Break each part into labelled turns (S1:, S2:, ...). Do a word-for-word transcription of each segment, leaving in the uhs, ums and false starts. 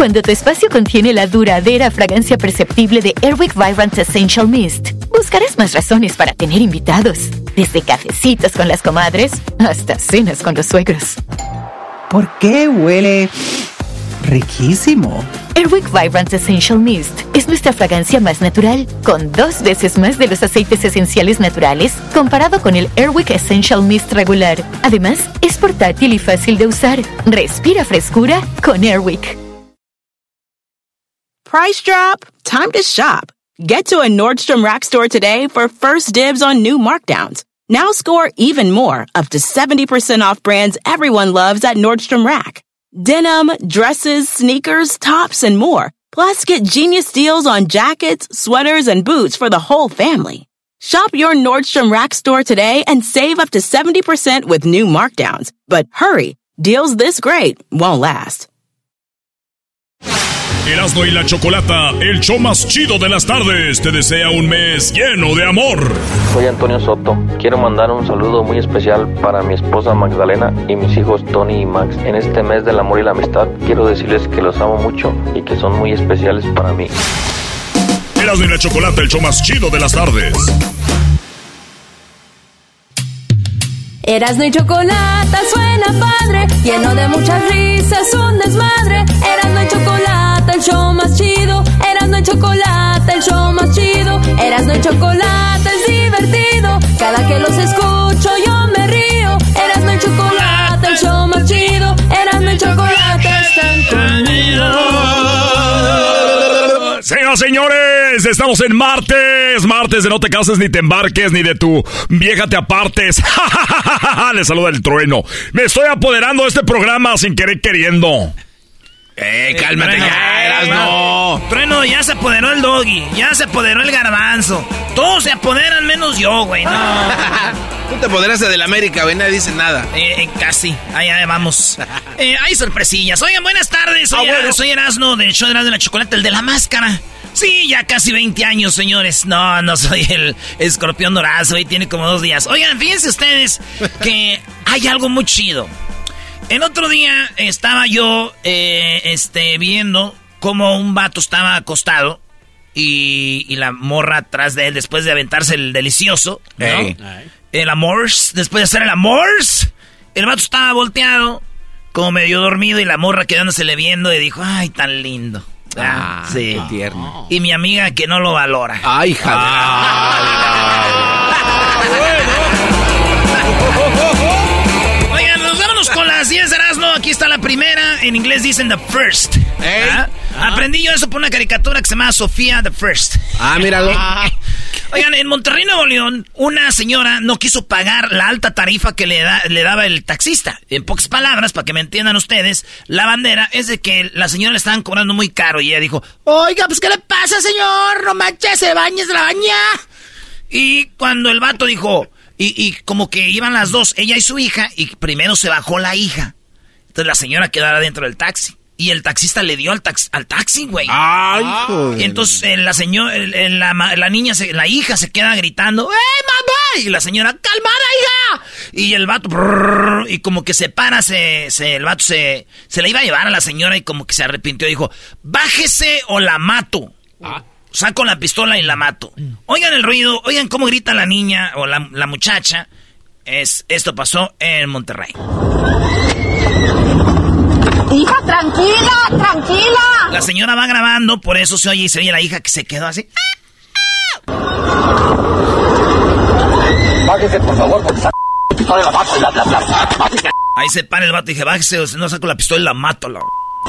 S1: Cuando tu espacio contiene la duradera fragancia perceptible de Airwick Vibrant Essential Mist, buscarás más razones para tener invitados. Desde cafecitos con las comadres hasta cenas con los suegros.
S2: ¿Por qué huele riquísimo?
S1: Airwick Vibrant Essential Mist es nuestra fragancia más natural, con dos veces más de los aceites esenciales naturales comparado con el Airwick Essential Mist regular. Además, es portátil y fácil de usar. Respira frescura con Airwick.
S3: Price drop? Time to shop. Get to a Nordstrom Rack store today for first dibs on new markdowns. Now score even more, up to seventy percent off brands everyone loves at Nordstrom Rack. Denim, dresses, sneakers, tops, and more. Plus, get genius deals on jackets, sweaters, and boots for the whole family. Shop your Nordstrom Rack store today and save up to seventy percent with new markdowns. But hurry, deals this great won't last.
S4: Erasmo y la Chocolata, el show más chido de las tardes, te desea un mes lleno de amor.
S5: Soy Antonio Soto. Quiero mandar un saludo muy especial para mi esposa Magdalena y mis hijos Tony y Max. En este mes del amor y la amistad, quiero decirles que los amo mucho y que son muy especiales para mí.
S4: Erasmo y la Chocolata, el show más chido de las tardes.
S6: Erasmo y Chocolata suena padre, lleno de muchas risas, un desmadre. Erasmo y Chocolata, el show más chido. Erasmo y Chocolata, el show más chido. Erasmo y Chocolata es divertido. Cada que los escucho yo me río. Erasmo y Chocolata, el show más chido. Erasmo y Chocolata están conmigo.
S4: Señoras, señores, estamos en martes, martes de no te cases ni te embarques ni de tu vieja te apartes. Le saluda el trueno. Me estoy apoderando de este programa sin querer queriendo.
S7: Eh, cálmate,
S8: Trueno,
S7: ya eras, no.
S8: Trueno, ya se apoderó el Doggy, ya se apoderó el Garbanzo. Todos se apoderan menos yo, güey, no.
S7: Tú te apoderaste del América, güey, nadie dice nada.
S8: Eh, eh, casi, allá vamos. Eh, hay sorpresillas. Oigan, buenas tardes, soy,
S7: ah, bueno.
S8: soy Erasmo del show de Erasmo de la Chocolate, el de la máscara. Sí, ya casi veinte años, señores. No, no soy el escorpión dorado, y tiene como dos días. Oigan, fíjense ustedes que hay algo muy chido. El otro día estaba yo eh, este, viendo cómo un vato estaba acostado y, y la morra atrás de él después de aventarse el delicioso, ¿no? Hey. El amors, después de hacer el amors, el vato estaba volteado, como medio dormido y la morra quedándosele viendo y dijo, ay, tan lindo. Ah, sí.
S7: Qué tierno.
S8: Y mi amiga que no lo valora.
S7: Ay, hija de...
S8: Oigan, nos vámonos con las diez de Erasmo. Aquí está la primera. En inglés dicen the first. ¿Eh? ¿Ah? ¿Ah? Aprendí yo eso por una caricatura que se llama Sofía the First.
S7: Ah, míralo.
S8: Oigan, en Monterrey, Nuevo León, una señora no quiso pagar la alta tarifa que le, da, le daba el taxista. En pocas palabras, para que me entiendan ustedes, la bandera es de que la señora le estaban cobrando muy caro. Y ella dijo, oiga, pues ¿qué le pasa, señor? No manches, se baña, se la baña. Y cuando el vato dijo, y, y como que iban las dos, ella y su hija, y primero se bajó la hija. Entonces la señora quedó adentro del taxi. Y el taxista le dio al, tax, al taxi, güey.
S7: Ay, joder.
S8: Y entonces eh, la señora, eh, la, la niña, se, la hija se queda gritando, ¡eh, mamá! Y la señora, ¡calmada, hija! Y el vato, brrr, y como que se para, se, se, el vato se, se la iba a llevar a la señora y como que se arrepintió. Dijo, bájese o la mato. Ah. Saco la pistola y la mato. Oigan el ruido, oigan cómo grita la niña o la, la muchacha. Es, esto pasó en Monterrey.
S9: Hija, tranquila, tranquila.
S8: La señora va grabando, por eso se oye y se oye la hija que se quedó así.
S10: Bájese, por favor, porque saco la pistola y la mato. La, la, la, la.
S8: Ahí se para el vato y dije, bájese, o si no saco la pistola y la mato. La...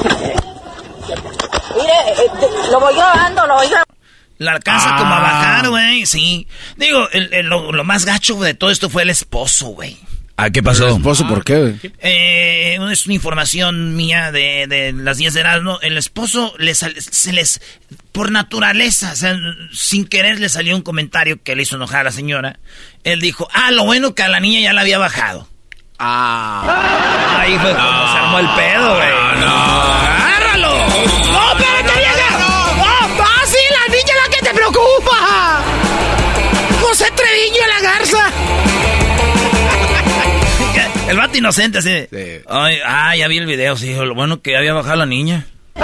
S9: Mire, eh, lo voy grabando, lo voy grabando.
S8: La alcanza ah. como a bajar, güey, sí. Digo, el, el, lo, lo más gacho de todo esto fue el esposo, güey.
S7: ¿Ah, qué pasó? ¿El esposo por qué?
S8: Eh, es una información mía de, de las diez de Erasmo. El esposo les, se les, por naturaleza, o sea, sin querer le salió un comentario que le hizo enojar a la señora. Él dijo, ah, lo bueno que a la niña ya la había bajado.
S7: Ah.
S8: Ahí fue cuando no. se armó el pedo, güey.
S7: No, no.
S8: ¡Agárralo! ¡No, espérate, vieja! ¡No! ¡Ah, sí, la niña es la que te preocupa! ¡José Treviño a la garza! El vato inocente así. Sí. Ay, ah, ya vi el video, sí. Lo bueno que había bajado la niña. O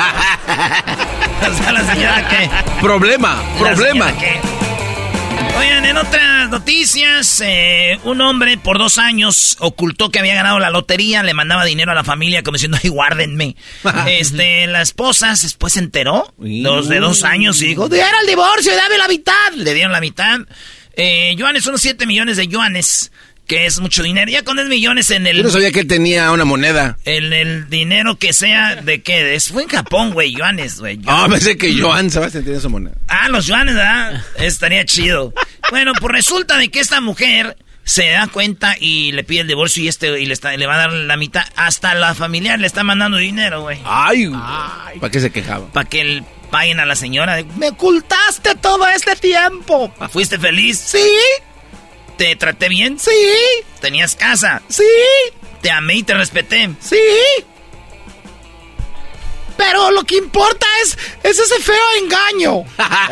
S8: sea, la señora que...
S7: Problema, problema.
S8: Oigan, en otras noticias, eh, un hombre por dos años ocultó que había ganado la lotería, le mandaba dinero a la familia como diciendo, ay, guárdenme. este, la esposa después se enteró, dos de dos años, y dijo, era el divorcio, dame la mitad. Le dieron la mitad. Eh, yuanes, son siete millones de yuanes, que es mucho dinero. Ya con diez millones en el...
S7: Yo no sabía que él tenía una moneda.
S8: En el dinero que sea, ¿de qué? Es, fue en Japón, güey, yuanes, güey.
S7: Ah, pensé que Joan Sebastián tenía su moneda.
S8: Ah, los yuanes, ¿verdad? Estaría chido. Bueno, pues resulta de que esta mujer se da cuenta y le pide el divorcio y este y le, está, le va a dar la mitad. Hasta la familiar le está mandando dinero, güey.
S7: Ay, Ay. ¿Para qué se quejaba?
S8: Para que el, paguen a la señora. De, me ocultaste todo este tiempo. ¿Fuiste feliz? Sí. ¿Te traté bien? Sí. ¿Tenías casa? Sí. ¿Te amé y te respeté? Sí. Pero lo que importa es, es ese feo engaño.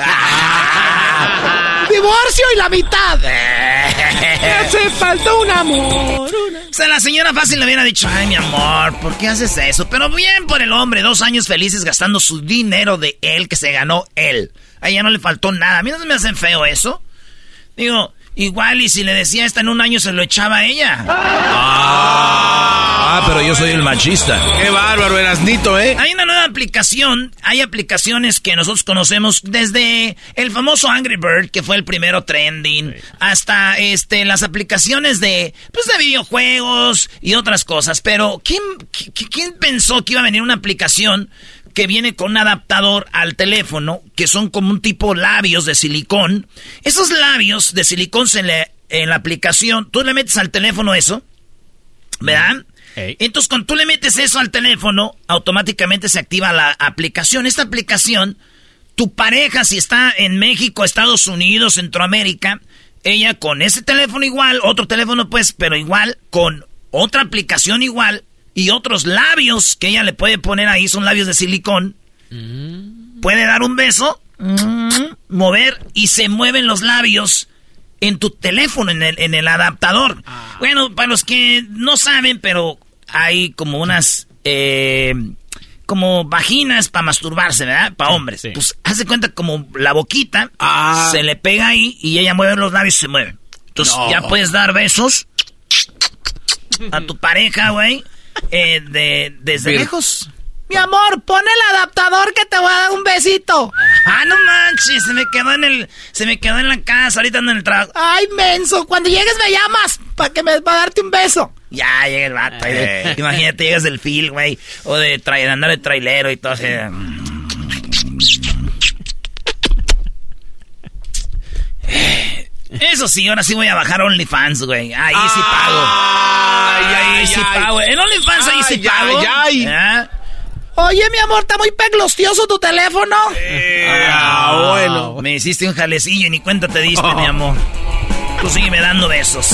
S8: Divorcio y la mitad. Hace falta un amor. Una... O sea, la señora fácil le hubiera dicho, ay, mi amor, ¿por qué haces eso? Pero bien por el hombre, dos años felices gastando su dinero de él que se ganó él. A ella no le faltó nada. A mí no se me hace feo eso. Digo... Igual, y si le decía esta en un año, se lo echaba a ella.
S4: Ah, ah, pero yo soy el machista.
S7: Qué bárbaro, Erasnito, ¿eh?
S8: Hay una nueva aplicación. Hay aplicaciones que nosotros conocemos desde el famoso Angry Bird, que fue el primero trending, sí. hasta este las aplicaciones de, pues, de videojuegos y otras cosas. Pero, ¿quién, ¿quién pensó que iba a venir una aplicación que viene con un adaptador al teléfono, que son como un tipo labios de silicón? Esos labios de silicón se le, en la aplicación, tú le metes al teléfono eso, ¿verdad? Hey. Entonces, cuando tú le metes eso al teléfono, automáticamente se activa la aplicación. Esta aplicación, tu pareja, si está en México, Estados Unidos, Centroamérica, ella con ese teléfono igual, otro teléfono pues, pero igual, con otra aplicación igual, y otros labios que ella le puede poner ahí, son labios de silicón. Mm. Puede dar un beso, mm, mover, y se mueven los labios en tu teléfono, en el, en el adaptador. Ah. Bueno, para los que no saben, pero hay como unas... Eh, como vaginas para masturbarse, ¿verdad? Para hombres. Sí. Pues, haz de cuenta como la boquita, ah. se le pega ahí, y ella mueve los labios y se mueve. Entonces, no. ya puedes dar besos a tu pareja, güey. Eh, de, desde Bien. lejos. Mi amor, pon el adaptador que te voy a dar un besito. Ah, no manches, se me quedó en el, se me quedó en la casa, ahorita ando en el trabajo. Ay, menso, cuando llegues me llamas para que me, para darte un beso. Ya llega el vato. Eh. Imagínate, llegas del fil, güey, o de traer, andar de trailero y todo así. Eso sí, ahora sí voy a bajar OnlyFans, güey. Ahí ah, sí pago. Ay, ahí ay, sí ay, pago. En OnlyFans ay, ahí sí ay, pago. Ay, ay. Oye, mi amor, ¿está muy peglostioso tu teléfono? Eh, ah, bueno. Me hiciste un jalecillo y ni cuenta te diste, oh. mi amor. Tú sígueme dando besos.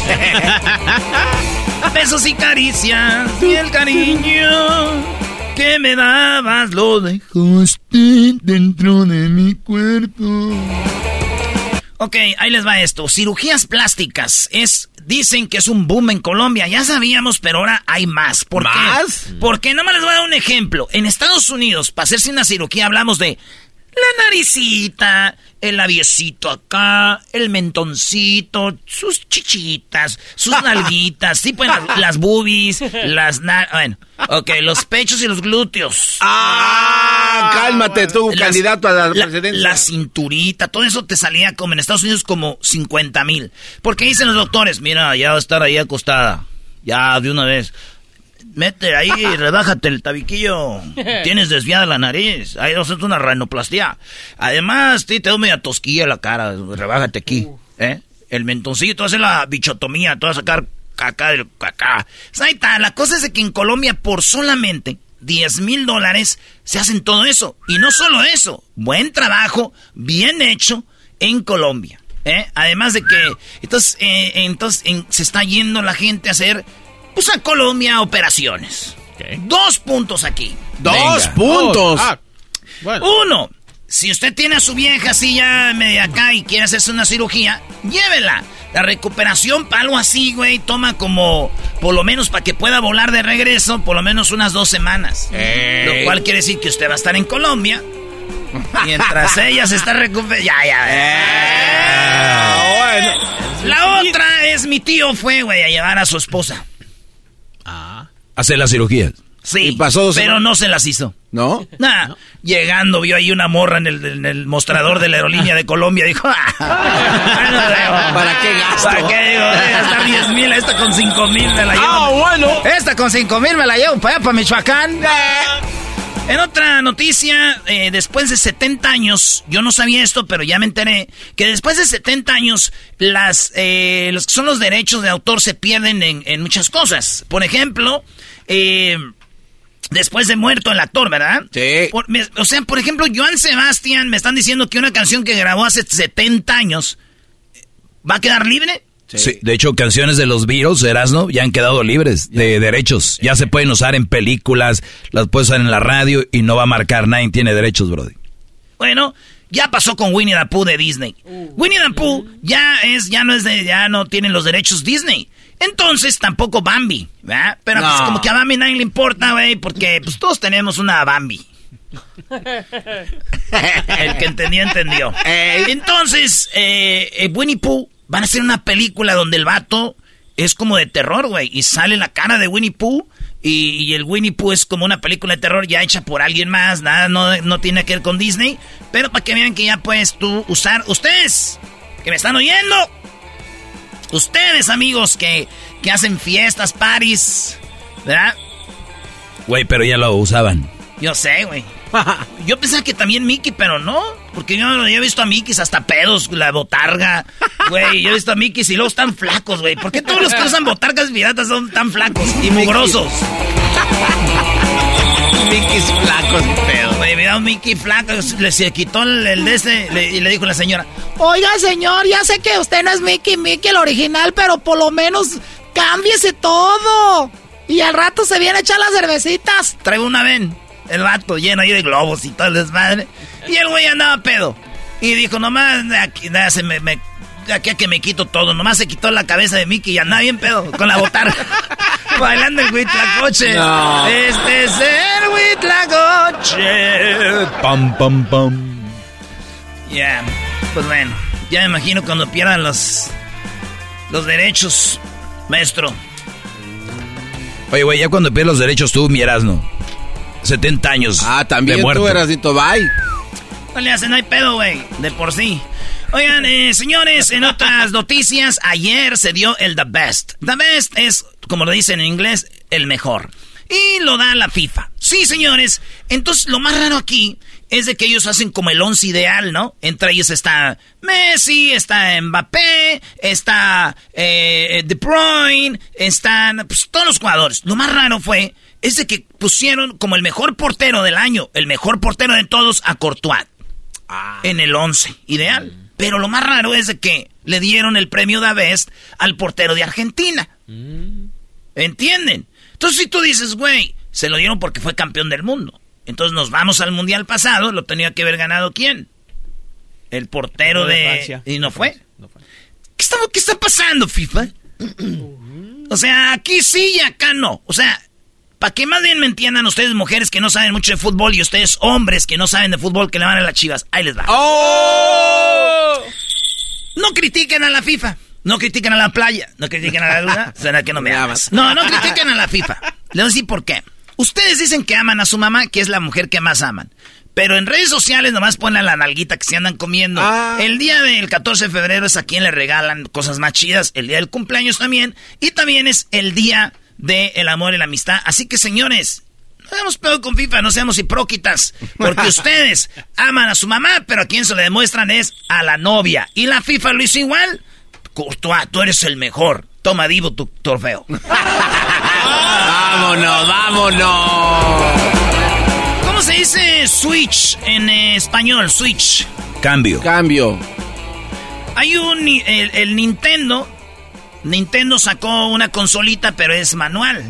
S8: Besos y caricias y el cariño que me dabas lo dejaste dentro de mi cuerpo. Ok, ahí les va esto. Cirugías plásticas. Es, dicen que es un boom en Colombia. Ya sabíamos, pero ahora hay más. ¿Por ¿Más? qué? Porque nada más les voy a dar un ejemplo. En Estados Unidos, para hacerse una cirugía, hablamos de la naricita, el labiecito acá, el mentoncito, sus chichitas, sus nalguitas, sí, pues las, las boobies, las... Na- bueno, ok, los pechos y los glúteos.
S7: Ah, cálmate tú, las, candidato a la, la presidencia.
S8: La cinturita, todo eso te salía como en Estados Unidos como cincuenta mil. Porque dicen los doctores, mira, ya va a estar ahí acostada, ya de una vez. Mete ahí, rebájate el tabiquillo. Tienes desviada la nariz. Ahí vas a hacer una rinoplastía. Además, te da media tosquilla la cara. Rebájate aquí. ¿eh? El mentoncillo, hace la bichotomía. Te vas a sacar caca del caca. Ahí está. La cosa es de que en Colombia, por solamente diez mil dólares, se hacen todo eso. Y no solo eso. Buen trabajo, bien hecho en Colombia. ¿eh? Además de que, entonces, eh, entonces en, se está yendo la gente a hacer... Pues a Colombia operaciones. Okay. Dos puntos aquí.
S7: Dos Venga. puntos. Oh, ah, bueno.
S8: Uno, si usted tiene a su vieja así ya media acá y quiere hacerse una cirugía, llévela. La recuperación para algo así, güey, toma como, por lo menos para que pueda volar de regreso, por lo menos unas dos semanas. Ey. Lo cual quiere decir que usted va a estar en Colombia mientras ella se está recuperando. Ya, ya. Eh, bueno. La otra es mi tío fue, güey, a llevar a su esposa.
S11: Ah. Hacer la cirugía.
S8: Sí,
S11: ¿Y pasó
S8: pero no se las hizo.
S11: ¿No?
S8: Nah, ¿No? Llegando vio ahí una morra en el, en el mostrador de la aerolínea de Colombia. Dijo, ah,
S11: ¿para qué gasto?
S8: ¿Para qué digo? Voy a gastar diez mil, esta con cinco mil me la llevo.
S11: Ah, bueno.
S8: Esta con cinco mil me la llevo para allá, para Michoacán. En otra noticia, eh, después de setenta años, yo no sabía esto, pero ya me enteré, que después de setenta años, las, eh, los que son los derechos de autor se pierden en, en muchas cosas. Por ejemplo, eh, después de muerto el actor, ¿verdad?
S11: Sí.
S8: Por, me, o sea, por ejemplo, Joan Sebastián, me están diciendo que una canción que grabó hace setenta años, ¿va a quedar libre?
S11: Sí. Sí, de hecho, canciones de los Beatles, Erasmo, ya han quedado libres de derechos. Ya se pueden usar en películas, las puedes usar en la radio y no va a marcar, nadie tiene derechos, brody.
S8: Bueno, ya pasó con Winnie the Pooh de Disney. Uh, Winnie the Pooh ya es, ya no es de, ya no tienen los derechos Disney. Entonces tampoco Bambi, ¿verdad? Pero no. Pues como que a Bambi nadie le importa, güey, porque pues todos tenemos una Bambi. El que entendió, entendió. Entonces, eh, eh, Winnie Pooh van a hacer una película donde el vato es como de terror, güey. Y sale la cara de Winnie Pooh. Y, y el Winnie Pooh es como una película de terror ya hecha por alguien más. Nada, no, no tiene que ver con Disney. Pero para que vean que ya puedes tú usar... Ustedes, que me están oyendo. Ustedes, amigos, que, que hacen fiestas, parties. ¿Verdad?
S11: Güey, pero ya lo usaban.
S8: Yo sé, güey. Yo pensaba que también Mickey, pero no. Porque yo, yo he visto a Mickey hasta pedos, la botarga. Güey, yo he visto a Mickey y luego están flacos, güey. ¿Por qué todos los que usan botargas piratas son tan flacos y mugrosos?
S7: Mickey's flacos y pedos.
S8: Güey, mira un Mickey flaco, le se quitó el, el de ese le, y le dijo la señora: oiga, señor, ya sé que usted no es Mickey, Mickey el original, pero por lo menos cámbiese todo. Y al rato se viene a echar las cervecitas. Traigo una ven. El vato lleno ahí de globos y todo el desmadre. Y el güey andaba pedo. Y dijo, nomás de aquí, de, se me, me, de aquí a que me quito todo. Nomás se quitó la cabeza de Mickey y andaba bien pedo con la botarga. Bailando el huitlacoche. No. Este es el huitlacoche.
S11: Pam, pam, pam.
S8: Ya, yeah. Pues bueno, ya me imagino cuando pierdan los, los derechos, maestro.
S11: Oye, güey, ya cuando pierdes los derechos tú, mi Erasmo. setenta años.
S7: Ah, también de muerto. Tú, Erasito, bye.
S8: No le hacen, no hay pedo, güey, de por sí. Oigan, eh, señores, en otras noticias, ayer se dio el The Best. The Best es, como lo dicen en inglés, el mejor. Y lo da la FIFA. Sí, señores. Entonces, lo más raro aquí es de que ellos hacen como el once ideal, ¿no? Entre ellos está Messi, está Mbappé, está eh, De Bruyne, están pues, todos los jugadores. Lo más raro fue, es de que pusieron como el mejor portero del año, el mejor portero de todos, a Courtois. Ah. En el once ideal. Mm. Pero lo más raro es de que le dieron el premio de Best al portero de Argentina. Mm. ¿Entienden? Entonces si tú dices, güey, se lo dieron porque fue campeón del mundo. Entonces nos vamos al mundial pasado, lo tenía que haber ganado ¿quién? El portero no de... de Francia. ¿Y no fue? No fue. ¿Qué está, qué está pasando, FIFA? O sea, aquí sí y acá no. O sea, para que más bien me entiendan ustedes, mujeres que no saben mucho de fútbol, y ustedes, hombres que no saben de fútbol, que le van a las Chivas. Ahí les va. ¡Oh! No critiquen a la FIFA. No critiquen a la playa. No critiquen a la luna. ¿Será que no me amas? No, no critiquen a la FIFA. Les voy a decir por qué. Ustedes dicen que aman a su mamá, que es la mujer que más aman. Pero en redes sociales nomás ponen la nalguita que se andan comiendo. Ah. El día del catorce de febrero es a quien le regalan cosas más chidas. El día del cumpleaños también. Y también es el día del amor y la amistad. Así que, señores, no hagamos pedo con FIFA, no seamos hipócritas. Porque ustedes aman a su mamá, pero a quien se le demuestran es a la novia. Y la FIFA lo hizo igual. Courtois, tú eres el mejor. Toma, Divo, tu trofeo.
S7: ¡Vámonos, vámonos!
S8: ¿Cómo se dice switch en eh, español? Switch.
S11: Cambio.
S7: Cambio.
S8: Hay un... El, el Nintendo... Nintendo sacó una consolita, pero es manual.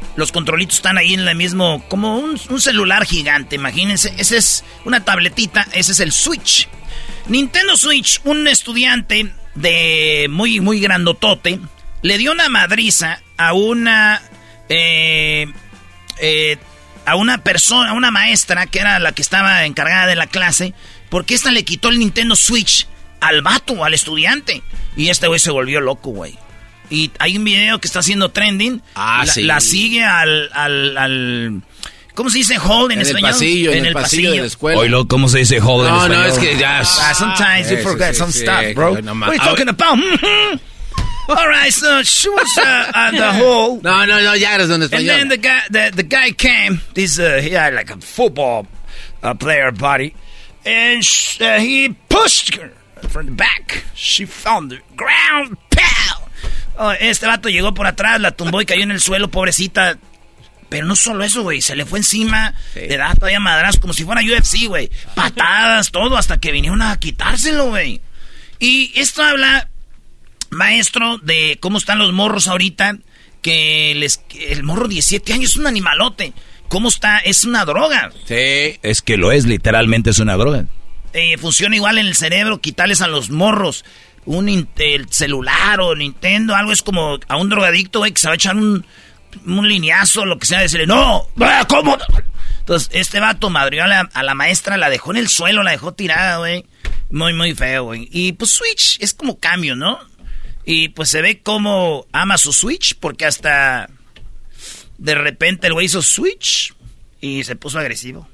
S8: Los controlitos están ahí en el mismo, como un, un celular gigante, imagínense. Ese es una tabletita, ese es el Switch. Nintendo Switch, un estudiante de muy, muy grandotote, le dio una madriza a una, eh, eh, a una persona, a una maestra que era la que estaba encargada de la clase, porque esta le quitó el Nintendo Switch al vato, al estudiante. Y este güey se volvió loco, güey. Y hay un video que está haciendo trending.
S7: Ah,
S8: la,
S7: sí.
S8: la sigue al, al, al... ¿Cómo se dice hold en,
S7: en
S8: español?
S7: El pasillo, en, en el pasillo, pasillo de la escuela.
S11: Oilo, ¿cómo se dice hold
S7: no,
S11: en español?
S7: No, no, es que ya...
S8: Uh, sometimes ah, you forget sí, some sí, stuff, bro.
S7: No,
S8: What are you talking about? All right, so she was uh, at the hole.
S7: No, no, no, ya eres donde español.
S8: And then the guy, the, the guy came. This, uh, he had like a football uh, player body. And sh- uh, he pushed her from the back. She found the ground. Pow! Oh, este vato llegó por atrás, la tumbó y cayó en el suelo, pobrecita. Pero no solo eso, güey. Se le fue encima. Sí. Le da todavía madrazos como si fuera U F C, güey. Patadas, todo, hasta que vinieron a quitárselo, güey. Y esto habla, maestro, de cómo están los morros ahorita. Que les, el morro diecisiete años es un animalote. ¿Cómo está? Es una droga.
S11: Sí. Es que lo es, literalmente es una droga.
S8: Eh, funciona igual en el cerebro, quitarles a los morros un el celular o Nintendo, algo. Es como a un drogadicto, güey, que se va a echar un, un lineazo, lo que sea, decirle, no, ¿cómo? Entonces, este vato madrió a la, a la maestra, la dejó en el suelo, la dejó tirada, güey. Muy, muy feo, güey. Y pues Switch es como cambio, ¿no? Y pues se ve cómo ama su Switch, porque hasta de repente el güey hizo Switch y se puso agresivo.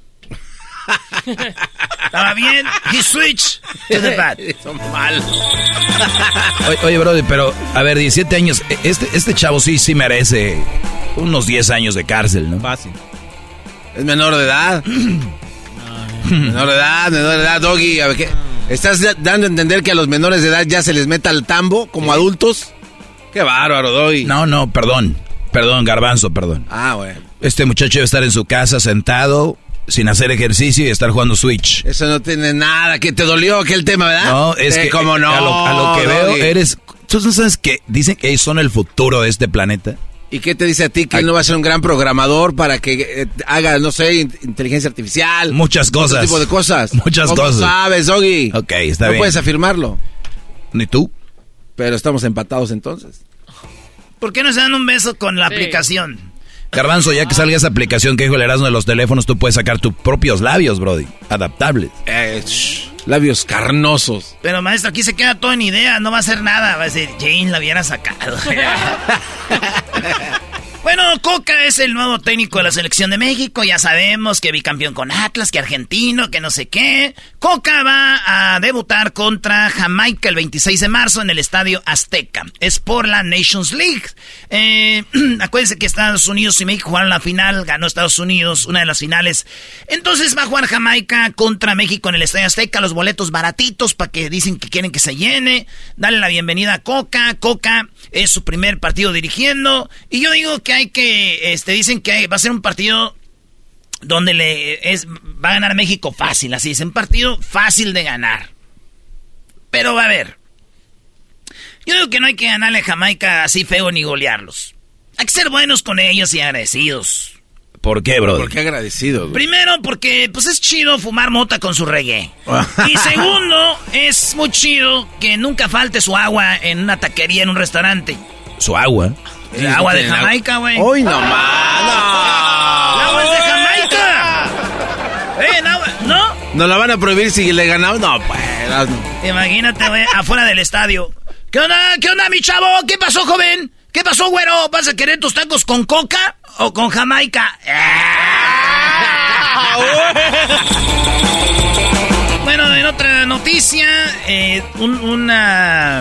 S8: Estaba bien, he switched to the bad.
S7: Son mal.
S11: Oye, oye, brother, pero a ver, diecisiete años, este, este chavo sí, sí merece unos diez años de cárcel, ¿no?
S7: Fácil. Es menor de edad. menor de edad, menor de edad, Doggy. A ver, ¿qué? ¿Estás dando a entender que a los menores de edad ya se les meta al tambo como ¿sí? adultos? Qué bárbaro, Doggy.
S11: No, no, perdón. Perdón, Garbanzo, perdón.
S7: Ah, bueno.
S11: Este muchacho debe estar en su casa sentado, sin hacer ejercicio y estar jugando Switch.
S7: Eso no tiene nada. ¿Que te dolió aquel tema, verdad?
S11: No, es eh, que
S7: como no,
S11: a lo, a lo que veo eres... ¿Tú no sabes que dicen que ellos son el futuro de este planeta?
S7: ¿Y qué te dice a ti? Que él no va a ser un gran programador para que eh, haga, no sé, inteligencia artificial.
S11: Muchas cosas.
S7: Otro tipo de cosas.
S11: Muchas
S7: ¿Cómo
S11: cosas.
S7: sabes, Doggy?
S11: Ok, está
S7: no
S11: bien.
S7: No puedes afirmarlo.
S11: Ni tú.
S7: Pero estamos empatados entonces.
S8: ¿Por qué no se dan un beso con la sí. aplicación?
S11: Garbanzo, ya que salga esa aplicación que dijo el Erasmo de los teléfonos, tú puedes sacar tus propios labios, brody. Adaptables.
S7: Eh, shh, labios carnosos.
S8: Pero, maestro, aquí se queda todo en idea. No va a hacer nada. Va a decir, Jane la hubiera sacado. Bueno, Coca es el nuevo técnico de la selección de México. Ya sabemos que bicampeón con Atlas, que argentino, que no sé qué. Coca va a debutar contra Jamaica el veintiséis de marzo en el Estadio Azteca. Es por la Nations League. Eh, acuérdense que Estados Unidos y México jugaron la final. Ganó Estados Unidos, una de las finales. Entonces va a jugar Jamaica contra México en el Estadio Azteca. Los boletos baratitos para que dicen que quieren que se llene. Dale la bienvenida a Coca. Coca es su primer partido dirigiendo. Y yo digo que hay que, este, dicen que hay, va a ser un partido donde le es, va a ganar México fácil, así es, un partido fácil de ganar. Pero va a ver. Yo digo que no hay que ganarle a Jamaica así feo ni golearlos. Hay que ser buenos con ellos y agradecidos.
S11: ¿Por qué, bro?
S7: ¿Por qué agradecidos?
S8: Primero, porque pues es chido fumar mota con su reggae. Y segundo, es muy chido que nunca falte su agua en una taquería, en un restaurante.
S11: ¿Su agua?
S8: El sí, agua de Jamaica, güey.
S7: ¡Uy, no más!
S8: ¡No! ¡El agua es de Jamaica! ¿Eh, no? ¿No?
S7: ¿Nos la van a prohibir si le ganamos? No, pues. No.
S8: Imagínate, güey, afuera del estadio. ¿Qué onda? ¿Qué onda, mi chavo? ¿Qué pasó, joven? ¿Qué pasó, güero? ¿Vas a querer tus tacos con coca o con Jamaica? Bueno, en otra noticia, eh, un, una...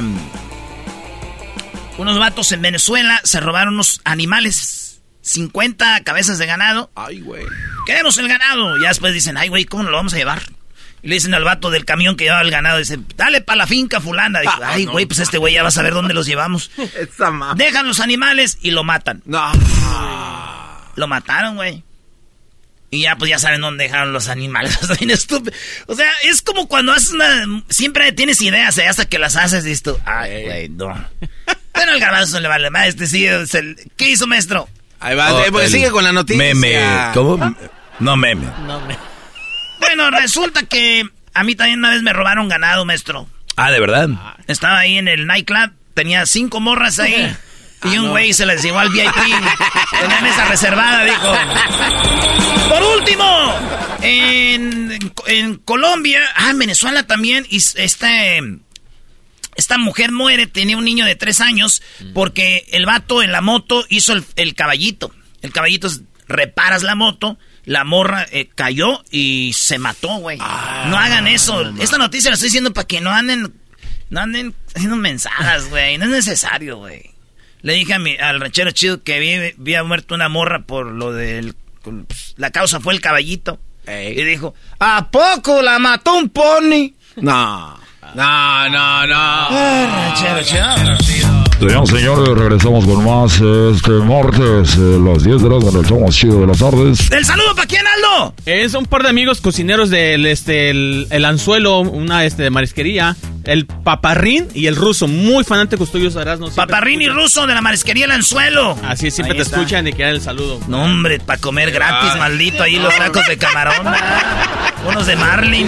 S8: Unos vatos en Venezuela se robaron unos animales, cincuenta cabezas de ganado.
S7: Ay, güey.
S8: Queremos el ganado. Ya después dicen, ay, güey, ¿cómo lo vamos a llevar? Y le dicen al vato del camión que llevaba el ganado, dicen, dale pa' la finca fulana. Dice, ah, ay, güey, no. Pues este güey ya va a saber dónde los llevamos.
S7: Esa mamá.
S8: Dejan los animales y lo matan.
S7: No.
S8: Lo mataron, güey. Y ya, pues ya saben dónde dejaron los animales. Está bien estúpido. O sea, es como cuando haces una... Siempre tienes ideas, ¿eh? Hasta que las haces, y esto... Ay, güey, no. Bueno, el Garbanzo le vale más. Este sí es el... ¿Qué hizo, maestro?
S7: Ahí va,
S11: Oh,
S7: pues
S11: el
S7: sigue con la noticia.
S11: Meme, ¿cómo? No meme.
S8: No me... Bueno, resulta que a mí también una vez me robaron ganado, maestro.
S11: Ah, ¿de verdad?
S8: Estaba ahí en el nightclub, tenía cinco morras ahí. Y un güey se les llevó al V I P. Tenía mesa reservada, dijo. Por último, en, en Colombia, ah, en Venezuela también, y este, esta mujer muere, tenía un niño de tres años, porque el vato en la moto hizo el, el caballito. El caballito es, reparas la moto, la morra eh, cayó y se mató, güey. Ah, no hagan eso. No, no. Esta noticia la estoy diciendo para que no anden, no anden haciendo mensadas, güey. No es necesario, güey. Le dije a mi, al ranchero chido que había, había muerto una morra por lo del... Pues, la causa fue el caballito. Ey. Y dijo, ¿a poco la mató un pony?
S7: No, no, no, no.
S8: Ah, ranchero chido.
S4: Señoras y señores, regresamos con más este martes, eh, las diez de la noche, el show más chido de las tardes.
S8: ¿El saludo para quién, Aldo?
S12: Es un par de amigos cocineros del este el, el Anzuelo, una este de marisquería, el Paparrín y el Ruso, muy fanáticos tuyos, Erasmo.
S8: Paparrín y Ruso de la marisquería El Anzuelo.
S12: Así es, siempre ahí te está. Escuchan y quieren el saludo.
S8: No, hombre, para comer gratis, ah, maldito, ahí los tacos de camarón, unos de marlin.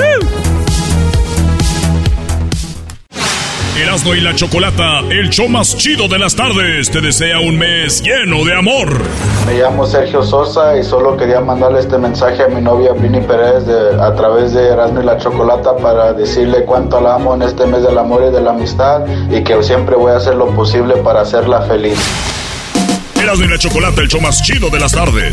S4: Erasmo y la Chocolata, el show más chido de las tardes, te desea un mes lleno de amor.
S13: Me llamo Sergio Sosa y solo quería mandarle este mensaje a mi novia Vini Pérez de, a través de Erasmo y la Chocolata para decirle cuánto la amo en este mes del amor y de la amistad y que siempre voy a hacer lo posible para hacerla feliz.
S4: Erasmo y la Chocolata, el show más chido de las tardes.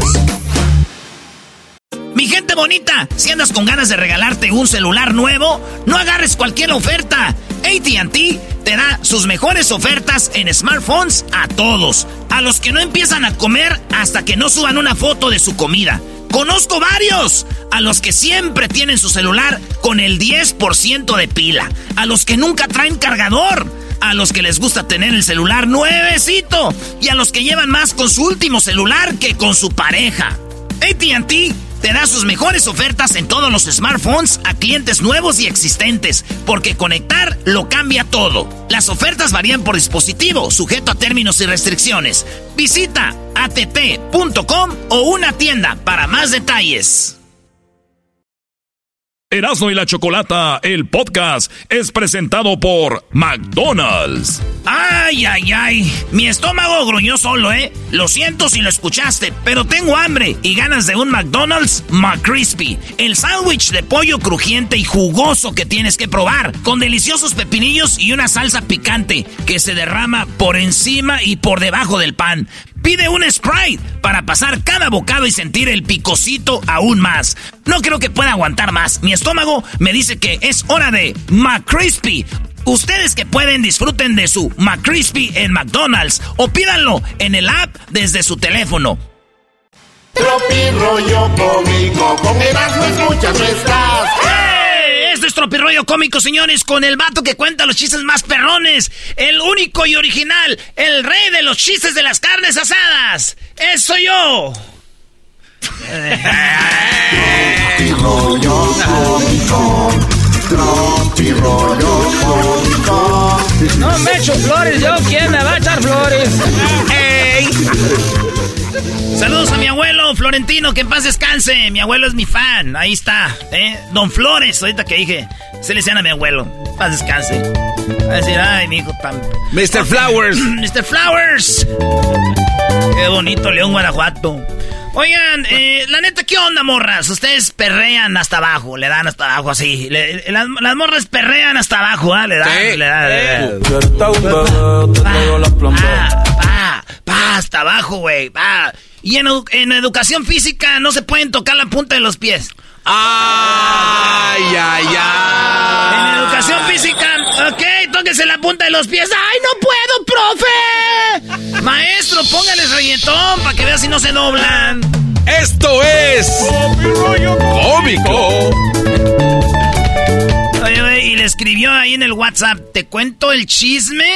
S8: Mi gente bonita, si andas con ganas de regalarte un celular nuevo, no agarres cualquier oferta. A T and T te da sus mejores ofertas en smartphones a todos. A los que no empiezan a comer hasta que no suban una foto de su comida. Conozco varios. A los que siempre tienen su celular con el diez por ciento de pila. A los que nunca traen cargador. A los que les gusta tener el celular nuevecito. Y a los que llevan más con su último celular que con su pareja. A T and T te da sus mejores ofertas en todos los smartphones a clientes nuevos y existentes, porque conectar lo cambia todo. Las ofertas varían por dispositivo, sujeto a términos y restricciones. Visita A T T punto com o una tienda para más detalles.
S4: Erasmo y la Chocolata, el podcast, es presentado por McDonald's.
S8: Ay, ay, ay. Mi estómago gruñó solo, ¿eh? Lo siento si lo escuchaste, pero tengo hambre y ganas de un McDonald's McCrispy. El sándwich de pollo crujiente y jugoso que tienes que probar, con deliciosos pepinillos y una salsa picante que se derrama por encima y por debajo del pan. Pide un Sprite para pasar cada bocado y sentir el picocito aún más. No creo que pueda aguantar más. Mi estómago me dice que es hora de McCrispy. Ustedes que pueden, disfruten de su McCrispy en McDonald's o pídanlo en el app desde su teléfono.
S14: Tropirollo cómico, con Erasmo escuchas no estás.
S8: ¡Hey! Esto es Tropirollo cómico, señores, con el vato que cuenta los chistes más perrones. El único y original, el rey de los chistes de las carnes asadas. ¡Eso soy yo!
S14: Tropirollo cómico, Tropirollo cómico.
S15: No me echo flores, yo, ¿quién me va a echar flores?
S8: ¡Ey! Saludos a mi abuelo Florentino, que en paz descanse. Mi abuelo es mi fan, ahí está, ¿eh? Don Flores, ahorita que dije, se le decían a mi abuelo, en paz descanse. Va a decir, ay, mi hijo tan...
S7: mister Flowers.
S8: mister Flowers. Qué bonito, León, Guanajuato. Oigan, eh, la neta, ¿qué onda, morras? Ustedes perrean hasta abajo, le dan hasta abajo así. Le, las, las morras perrean hasta abajo, ¿ah? Le dan, sí. le dan, le dan. Pa, pa, pa, hasta abajo, güey, pa. Y en, en educación física no se pueden tocar la punta de los pies.
S7: ¡Ay, ay, ay!
S8: En educación física, ok, tóquense la punta de los pies. ¡Ay, no puedo, profe! Maestro, póngales reggaetón para que vean si no se doblan.
S7: ¡Esto es cómico!
S8: Oye, oye, y le escribió ahí en el WhatsApp, ¿te cuento el chisme?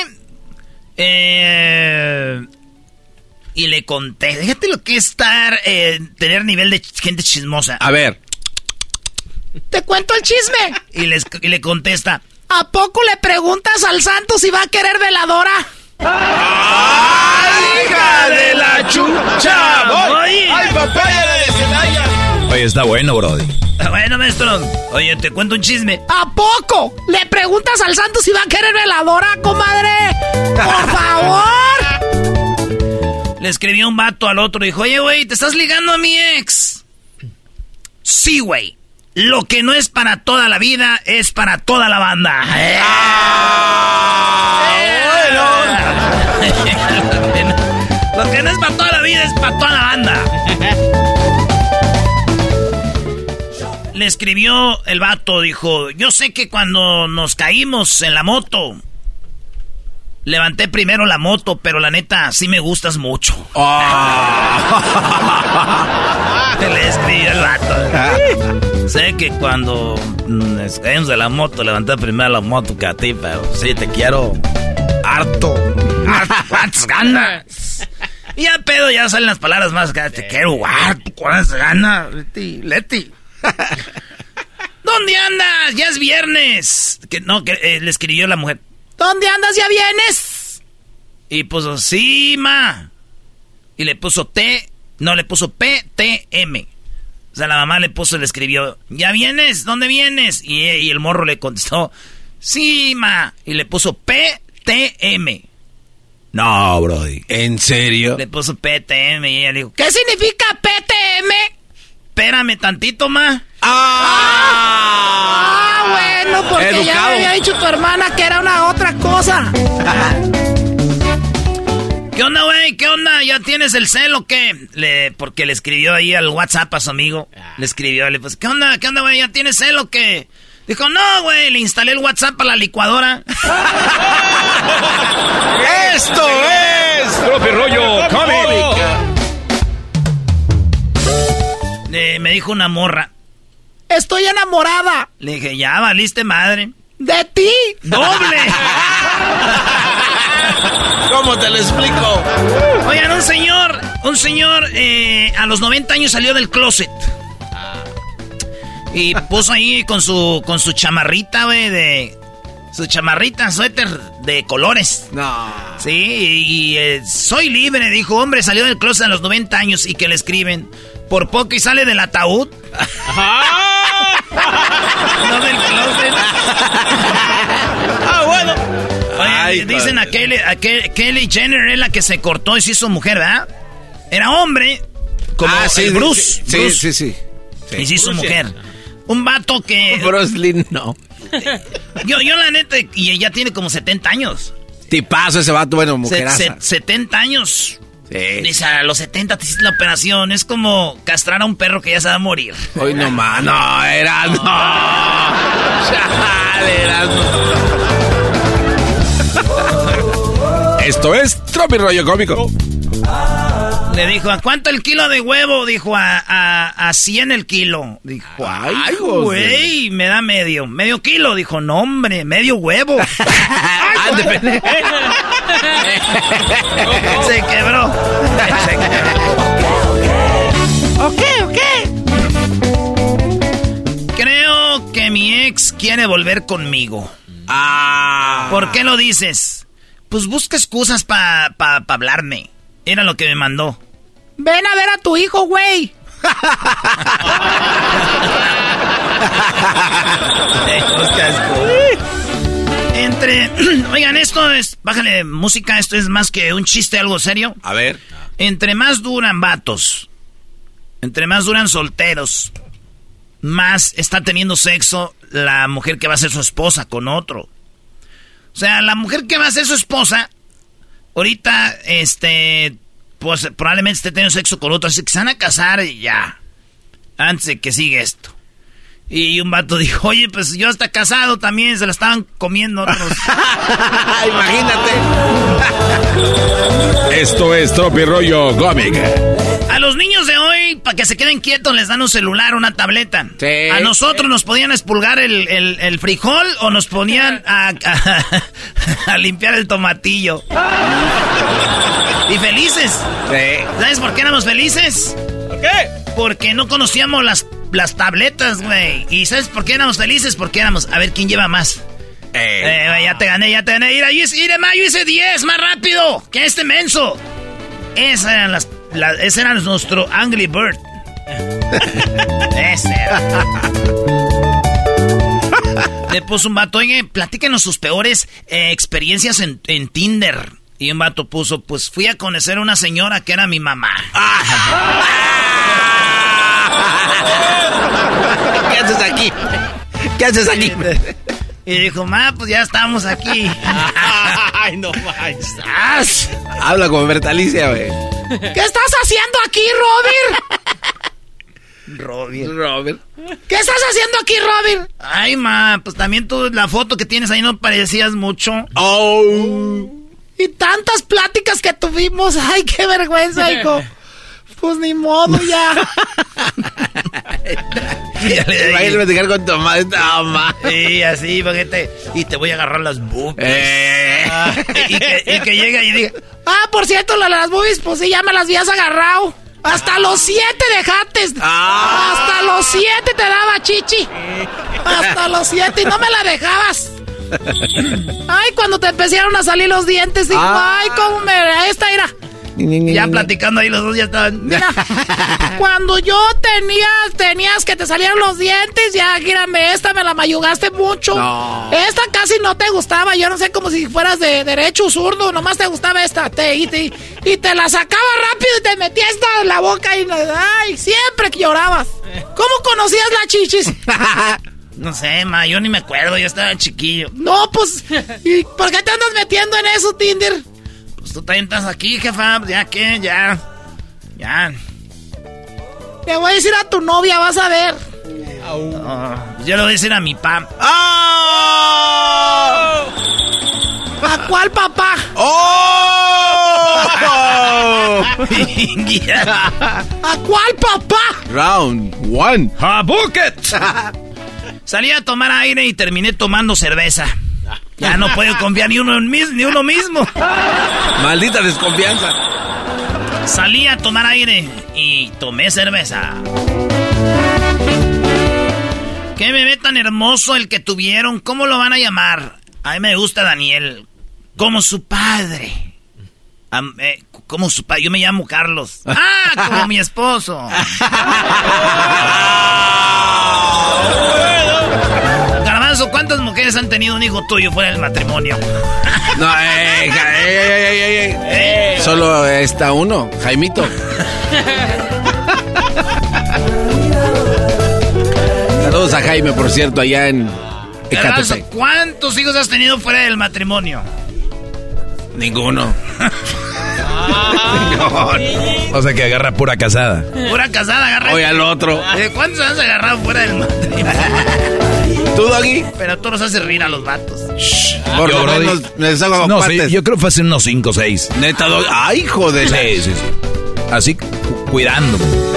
S8: Eh... Y le conté, déjate lo que es estar, eh, tener nivel de gente chismosa.
S7: A ver.
S8: ¿Te cuento el chisme? Y, les, y le contesta, ¿a poco le preguntas al santo si va a querer veladora?
S14: ¡Ay, hija de la
S15: chamoy.
S7: ¡Ay, papaya de Celaya!
S11: Oye, está bueno, brody.
S8: Bueno, maestro. Oye, te cuento un chisme.
S15: ¿A poco? ¿Le preguntas al santo si va a querer veladora, comadre? ¡Por favor!
S8: Le escribió un vato al otro y dijo, oye, güey, ¿te estás ligando a mi ex? Sí, güey. Lo que no es para toda la vida es para toda la banda.
S7: ¡Ah!
S8: Bueno. Lo que no es para toda la vida es para toda la banda. Le escribió el vato, dijo, yo sé que cuando nos caímos en la moto, levanté primero la moto, pero la neta, sí me gustas mucho.
S7: Oh.
S8: Le escribió el vato. Sé que cuando nos caímos de la moto, levanté primero la moto que a ti, pero sí te quiero harto. ¿Cuántas ganas? Y ya pedo, ya salen las palabras más. Te quiero harto, ¿cuántas ganas? Leti, Leti. ¿Dónde andas? Ya es viernes. Que, no, que eh, le escribió la mujer.
S15: ¿Dónde andas? ¿Ya vienes?
S8: Y puso, sí, ma. Y le puso T, no, le puso P T M. O sea, la mamá le puso, le escribió, ¿ya vienes? ¿Dónde vienes? Y, y el morro le contestó, sí, ma. Y le puso P T M.
S11: No, brody.
S7: ¿En serio?
S8: Le puso P T M y ella le dijo, ¿qué significa P T M? Espérame tantito, ma.
S15: ¡Ah! Ah, bueno, porque Educado. Ya me había dicho tu hermana que era una otra cosa.
S8: ¿Qué onda, güey? ¿Qué onda? ¿Ya tienes el cel o qué? Le, porque le escribió ahí al WhatsApp a su amigo. Le escribió, le puso, ¿qué onda? ¿Qué onda, güey? ¿Ya tienes cel o qué? Dijo, no, güey, le instalé el WhatsApp a la licuadora.
S7: ¡Esto es
S4: Tropi Rollo Cómica!
S8: Eh, me dijo una morra,
S15: estoy enamorada.
S8: Le dije, ya valiste madre.
S15: ¿De ti?
S8: ¡Doble!
S7: ¿Cómo te lo explico?
S8: Oigan, un señor, un señor eh, a los noventa años salió del closet. Y puso ahí con su con su chamarrita, güey, de... Su chamarrita, suéter de colores.
S7: No.
S8: Sí, y, y eh, soy libre, dijo, hombre, salió del closet a los noventa años y que le escriben... Por poco y sale del ataúd. No del closet.
S7: Ah, bueno.
S8: Oye,
S7: Ay,
S8: dicen a Kelly, a Ke- Kelly Jenner es la que se cortó y se hizo mujer, ¿verdad? Era hombre. Como
S7: ah, sí,
S8: el Bruce.
S7: Sí,
S8: Bruce.
S7: sí, sí, sí.
S8: Y se hizo
S7: Bruce,
S8: mujer. Un vato que...
S7: Bruce Lee, no.
S8: Yo, yo la neta, y ella tiene como setenta años.
S7: Tipazo ese vato, bueno, mujeraza.
S8: Se, se, setenta años.
S7: Sí.
S8: Dice, a los setenta te hiciste la operación. Es como castrar a un perro que ya se va a morir.
S7: Hoy no más, no, era no. Chale, era no. Esto es Tropi Rollo Cómico.
S8: Le dijo, ¿a cuánto el kilo de huevo? Dijo, a, a, a cien el kilo. Dijo, ay, güey, me da medio. Medio kilo. Dijo, no, hombre, medio huevo. Ay, se quebró. Se quebró.
S15: Ok, ok.
S8: Creo que mi ex quiere volver conmigo.
S7: Ah.
S8: ¿Por qué lo dices? Pues busca excusas para pa, pa hablarme. Era lo que me mandó.
S15: Ven a ver a tu hijo, güey.
S8: Entre... Oigan, esto es... Bájale música, esto es más que un chiste, algo serio.
S7: A ver.
S8: Entre más duran vatos, entre más duran solteros, más está teniendo sexo la mujer que va a ser su esposa con otro. O sea, la mujer que va a ser su esposa, ahorita, este... pues probablemente esté teniendo sexo con otro, así que se van a casar y ya. Antes de que siga esto. Y un vato dijo, oye, pues yo hasta casado también, se la estaban comiendo otros.
S7: Imagínate.
S4: Esto es Tropi Rollo Cómica.
S8: A los niños de hoy, para que se queden quietos, les dan un celular, una tableta.
S7: Sí.
S8: A nosotros nos podían expulgar el, el, el frijol o nos ponían a, a, a limpiar el tomatillo. Y felices.
S7: Sí.
S8: ¿Sabes por qué éramos felices?
S7: ¿Por qué?
S8: Porque no conocíamos las, las tabletas, güey. ¿Y sabes por qué éramos felices? Porque éramos, a ver, ¿quién lleva más? Eh, eh, ya te gané, ya te gané. Mira, yo hice, mira, yo hice diez, más rápido que este menso. Esas eran las La, ese era nuestro Angry Bird. Ese era. Le puso un vato, oye, platíquenos sus peores eh, experiencias en, en Tinder. Y un vato puso, pues fui a conocer a una señora que era mi mamá.
S7: ¿Qué haces aquí? ¿Qué haces aquí?
S8: Y dijo, ma, pues ya estamos aquí.
S12: Ay, no manches.
S7: Habla con Bertalicia, güey.
S15: ¿Qué estás haciendo aquí, Robin?
S8: Robin.
S7: Robin.
S15: ¿Qué estás haciendo aquí, Robin?
S8: Ay, ma, pues también tú, la foto que tienes ahí no parecías mucho.
S7: Oh.
S15: Y tantas pláticas que tuvimos. Ay, qué vergüenza, hijo. Pues ni modo, ya.
S7: Va a ir a platicar con tu madre. No,
S8: sí, así, porque te... Y te voy a agarrar las boobies.
S7: Eh.
S8: Ah, y, que, y que llega y diga...
S15: Ah, por cierto, lo de las boobies, pues sí, ya me las habías agarrado. Hasta ah. los siete dejaste. Ah. Hasta los siete te daba chichi. Hasta los siete y no me la dejabas. Ay, cuando te empezaron a salir los dientes, digo, ah. ay, cómo me... Esta era...
S8: Ya platicando ahí los dos ya estaban.
S15: Mira, cuando yo tenía, tenías que te salieran los dientes, ya, gírame, esta me la mayugaste mucho. No. Esta casi no te gustaba, yo no sé, como si fueras de derecho o zurdo, nomás te gustaba esta. Te, y, te, y te la sacaba rápido y te metía esta en la boca y ay, siempre que llorabas. ¿Cómo conocías la chichis?
S8: No sé, ma, yo ni me acuerdo, yo estaba chiquillo.
S15: No, pues, ¿y por qué te andas metiendo en eso, Tinder?
S8: Pues tú también estás aquí, jefa, ya que, ya, ya.
S15: Te voy a decir a tu novia, vas a ver.
S8: Oh, yo le voy a decir a mi papá.
S15: ¡Oh! ¿A cuál papá?
S7: ¡Oh!
S15: ¿A cuál papá?
S7: Round one.
S8: ¡A bucket! Salí a tomar aire y terminé tomando cerveza. Ya no puedo confiar ni uno, ni uno mismo.
S7: Maldita desconfianza.
S8: Salí a tomar aire y tomé cerveza. ¿Qué bebé tan hermoso el que tuvieron? ¿Cómo lo van a llamar? A mí me gusta Daniel. Como su padre. A, eh, como su padre. Yo me llamo Carlos. Ah, como mi esposo. Garbanzo, ¿cuántas mujeres han tenido un hijo tuyo fuera del matrimonio?
S7: No, eh, eh, eh, eh, eh. eh. Solo está uno, Jaimito. Saludos a Jaime, por cierto, allá en
S8: Ecatepec. ¿Cuántos hijos has tenido fuera del matrimonio?
S7: Ninguno.
S11: O sea que agarra pura casada.
S8: Pura casada, agarra.
S7: Oye, al otro.
S8: ¿De cuántos has agarrado fuera del matrimonio?
S7: ¿Tú, Doggy?
S8: Pero tú nos haces reír a los vatos.
S7: Shh, por lo menos les hago
S11: no, sí, yo creo que fue hace unos cinco o seis.
S7: Neta, Doggy. Ay, joder.
S11: Sí, sí, sí. Así, cu- cuidando.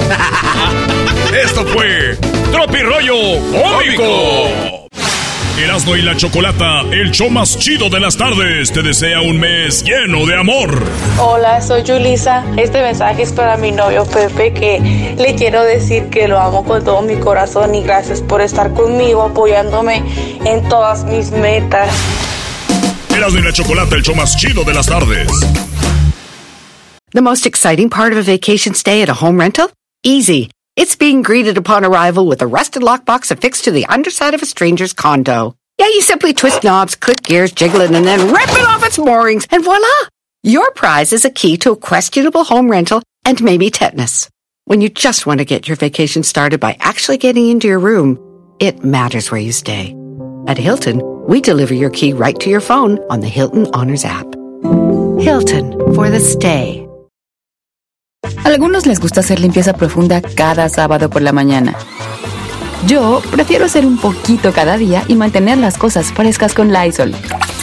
S4: Esto fue Tropirollo Cómico. Erasmo y la Chocolata, el show más chido de las tardes, te desea un mes lleno de amor.
S16: Hola, soy Yulisa. Este mensaje es para mi novio Pepe, que le quiero decir que lo amo con todo mi corazón y gracias por estar conmigo, apoyándome en todas mis metas.
S4: Erasmo y la Chocolata, el show más chido de las tardes.
S17: The most exciting part of a vacation stay at a home rental? Easy. It's being greeted upon arrival with a rusted lockbox affixed to the underside of a stranger's condo. Yeah, you simply twist knobs, click gears, jiggle it, and then rip it off its moorings, and voila! Your prize is a key to a questionable home rental and maybe tetanus. When you just want to get your vacation started by actually getting into your room, it matters where you stay. At Hilton, we deliver your key right to your phone on the Hilton Honors app. Hilton, for the stay.
S18: A algunos les gusta hacer limpieza profunda cada sábado por la mañana. Yo prefiero hacer un poquito cada día y mantener las cosas frescas con Lysol.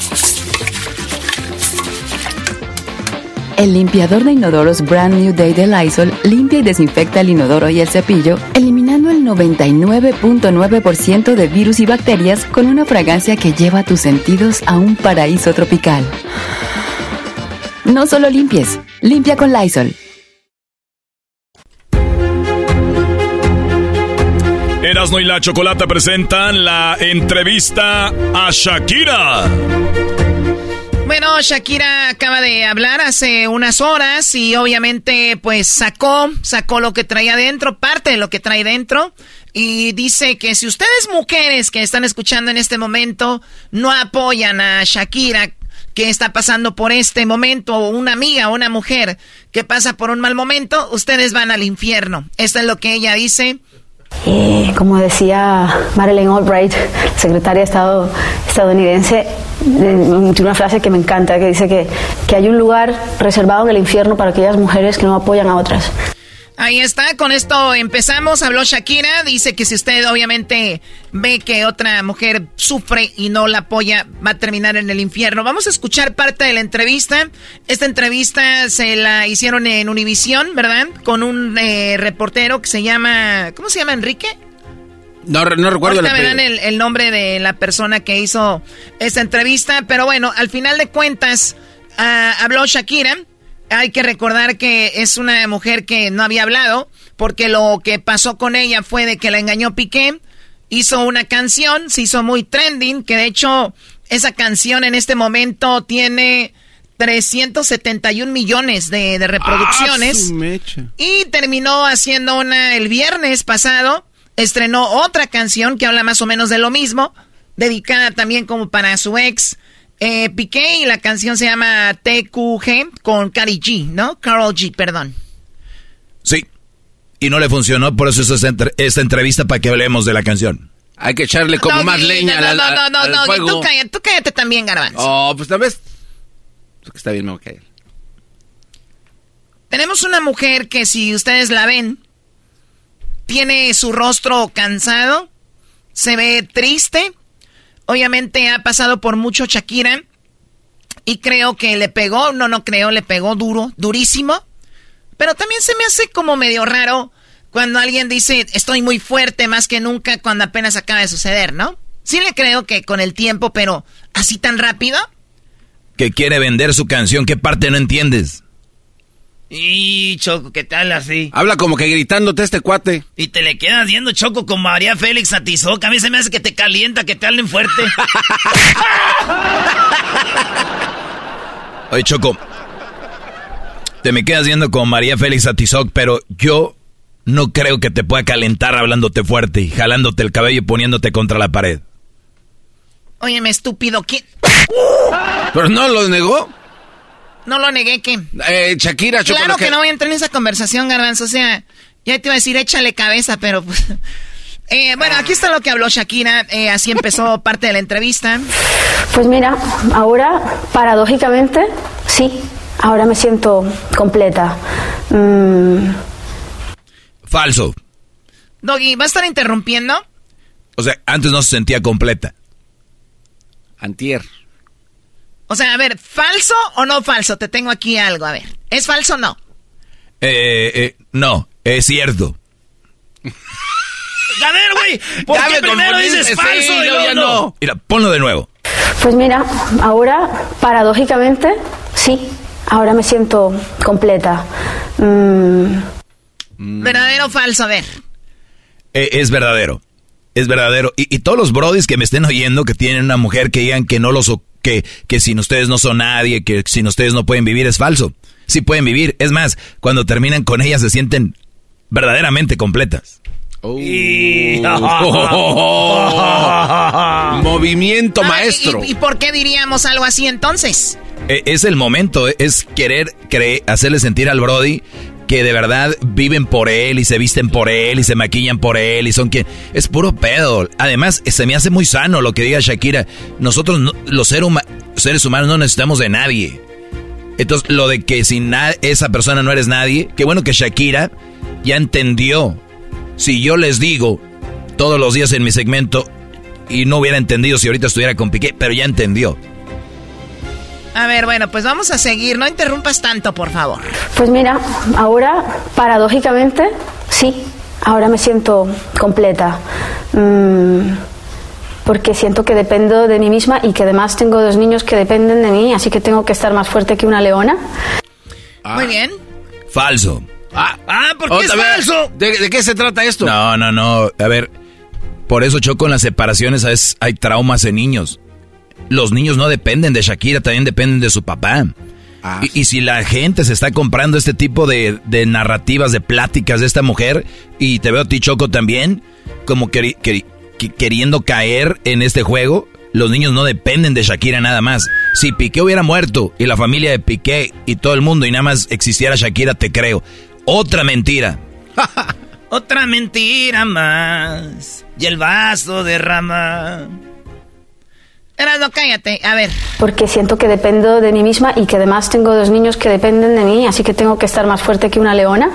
S18: El limpiador de inodoros Brand New Day de Lysol limpia y desinfecta el inodoro y el cepillo, eliminando el noventa y nueve punto nueve por ciento de virus y bacterias con una fragancia que lleva tus sentidos a un paraíso tropical. No solo limpies, limpia con Lysol.
S4: Erasmo y la Chocolata presentan la entrevista a Shakira.
S8: Bueno, Shakira acaba de hablar hace unas horas y obviamente pues sacó, sacó lo que traía dentro, parte de lo que trae dentro. Y dice que si ustedes mujeres que están escuchando en este momento no apoyan a Shakira, que está pasando por este momento, o una amiga o una mujer que pasa por un mal momento, ustedes van al infierno. Esto es lo que ella dice.
S19: Eh, como decía Madeleine Albright, secretaria de Estado estadounidense, tiene una frase que me encanta, que dice que, que hay un lugar reservado en el infierno para aquellas mujeres que no apoyan a otras.
S8: Ahí está, con esto empezamos. Habló Shakira, dice que si usted obviamente ve que otra mujer sufre y no la apoya, va a terminar en el infierno. Vamos a escuchar parte de la entrevista. Esta entrevista se la hicieron en Univisión, ¿verdad? Con un eh, reportero que se llama... ¿Cómo se llama, Enrique?
S7: No, no recuerdo.
S8: Ahorita verán el, el nombre de la persona que hizo esta entrevista. Pero bueno, al final de cuentas, uh, habló Shakira. Hay que recordar que es una mujer que no había hablado, porque lo que pasó con ella fue de que la engañó Piqué, hizo una canción, se hizo muy trending, que de hecho esa canción en este momento tiene trescientos setenta y un millones de, de reproducciones. Ah, y terminó haciendo una el viernes pasado, estrenó otra canción que habla más o menos de lo mismo, dedicada también como para su ex, Eh, Piqué, y la canción se llama T Q G con Karol G, ¿no? Karol G, perdón.
S11: Sí, y no le funcionó, por eso es esta, entre- esta entrevista para que hablemos de la canción.
S7: Hay que echarle como
S8: no,
S7: más
S8: no,
S7: leña
S8: no,
S7: al,
S8: no,
S7: al,
S8: no, no,
S7: al
S8: no,
S7: fuego.
S8: Tú cállate, tú cállate también, Garbanzo.
S7: Oh, pues tal vez... Está bien, me voy a callar.
S8: Tenemos una mujer que si ustedes la ven, tiene su rostro cansado, se ve triste. Obviamente ha pasado por mucho Shakira y creo que le pegó, no, no creo, le pegó duro, durísimo. Pero también se me hace como medio raro cuando alguien dice, estoy muy fuerte más que nunca, cuando apenas acaba de suceder, ¿no? Sí le creo que con el tiempo, pero ¿así tan rápido?
S11: Que quiere vender su canción, ¿qué parte no entiendes?
S8: Y Choco, ¿qué tal así?
S7: Habla como que gritándote este cuate.
S8: Y te le quedas viendo, Choco, con María Félix Atizoc. A mí se me hace que te calienta, que te hablen fuerte.
S11: Oye, Choco, te me quedas viendo con María Félix Atizoc, pero yo no creo que te pueda calentar hablándote fuerte y jalándote el cabello y poniéndote contra la pared.
S8: Óyeme, estúpido, ¿qué?
S7: ¿Pero no lo negó?
S8: No lo negué, ¿qué?
S7: Eh, Shakira, Choco,
S8: Claro
S7: que...
S8: que no voy a entrar en esa conversación, Garbanzo. O sea, ya te iba a decir, échale cabeza, pero... Pues, eh, bueno, aquí está lo que habló Shakira. Eh, así empezó parte de la entrevista.
S19: Pues mira, ahora, paradójicamente, sí, ahora me siento completa. Mm.
S11: Falso.
S8: Doggy, ¿va a estar interrumpiendo?
S11: O sea, antes no se sentía completa.
S7: Antier.
S8: O sea, a ver, ¿falso o no falso? Te tengo aquí algo, a ver. ¿Es falso o no?
S11: Eh, eh, no, es cierto.
S8: A ver, güey, ¿por
S7: Ya
S8: qué
S7: me
S8: primero
S7: confundiste,
S8: dices
S7: sí,
S8: falso y
S7: yo
S8: luego
S7: ya
S8: no?
S7: no.
S11: Mira, ponlo de nuevo.
S19: Pues mira, ahora, paradójicamente, sí, ahora me siento completa. Mm.
S8: ¿Verdadero o falso? A ver.
S11: Eh, es verdadero. Es verdadero. Y, y todos los brodis que me estén oyendo que tienen una mujer que digan que no los... Que, que sin ustedes no son nadie, que sin ustedes no pueden vivir, es falso. Sí pueden vivir. Es más, cuando terminan con ellas se sienten verdaderamente completas.
S7: Oh. Movimiento,
S8: Ah,
S7: maestro.
S8: ¿y, ¿Y por qué diríamos algo así entonces?
S11: Eh, es el momento, es querer cre- hacerle sentir al brody que de verdad viven por él y se visten por él y se maquillan por él y son quien... Es puro pedo. Además, se me hace muy sano lo que diga Shakira. Nosotros, no, los ser huma- seres humanos, no necesitamos de nadie. Entonces, lo de que sin na- esa persona no eres nadie, qué bueno que Shakira ya entendió. Si yo les digo todos los días en mi segmento y no hubiera entendido si ahorita estuviera con Piqué, pero ya entendió.
S8: A ver, bueno, pues vamos a seguir. No interrumpas tanto, por favor.
S19: Pues mira, ahora, paradójicamente, sí, ahora me siento completa. Mm, porque siento que dependo de mí misma y que además tengo dos niños que dependen de mí, así que tengo que estar más fuerte que una leona.
S8: Ah. Muy bien.
S11: Falso.
S7: Ah,
S8: ah ¿por qué es falso?
S7: ¿De, ¿De qué se trata esto?
S11: No, no, no. A ver, por eso Choco en las separaciones es, hay traumas en niños. los niños no dependen de Shakira, también dependen de su papá. Ah. Y, y si la gente se está comprando este tipo de, de narrativas, de pláticas de esta mujer, y te veo a ti, Choco, también, como que, que, que, queriendo caer en este juego, los niños no dependen de Shakira nada más. Si Piqué hubiera muerto y la familia de Piqué y todo el mundo y nada más existiera Shakira, te creo. Otra mentira.
S8: Otra mentira más y el vaso derrama. Erasmo, cállate, a ver.
S19: Porque siento que dependo de mí misma y que además tengo dos niños que dependen de mí, así que tengo que estar más fuerte que una leona.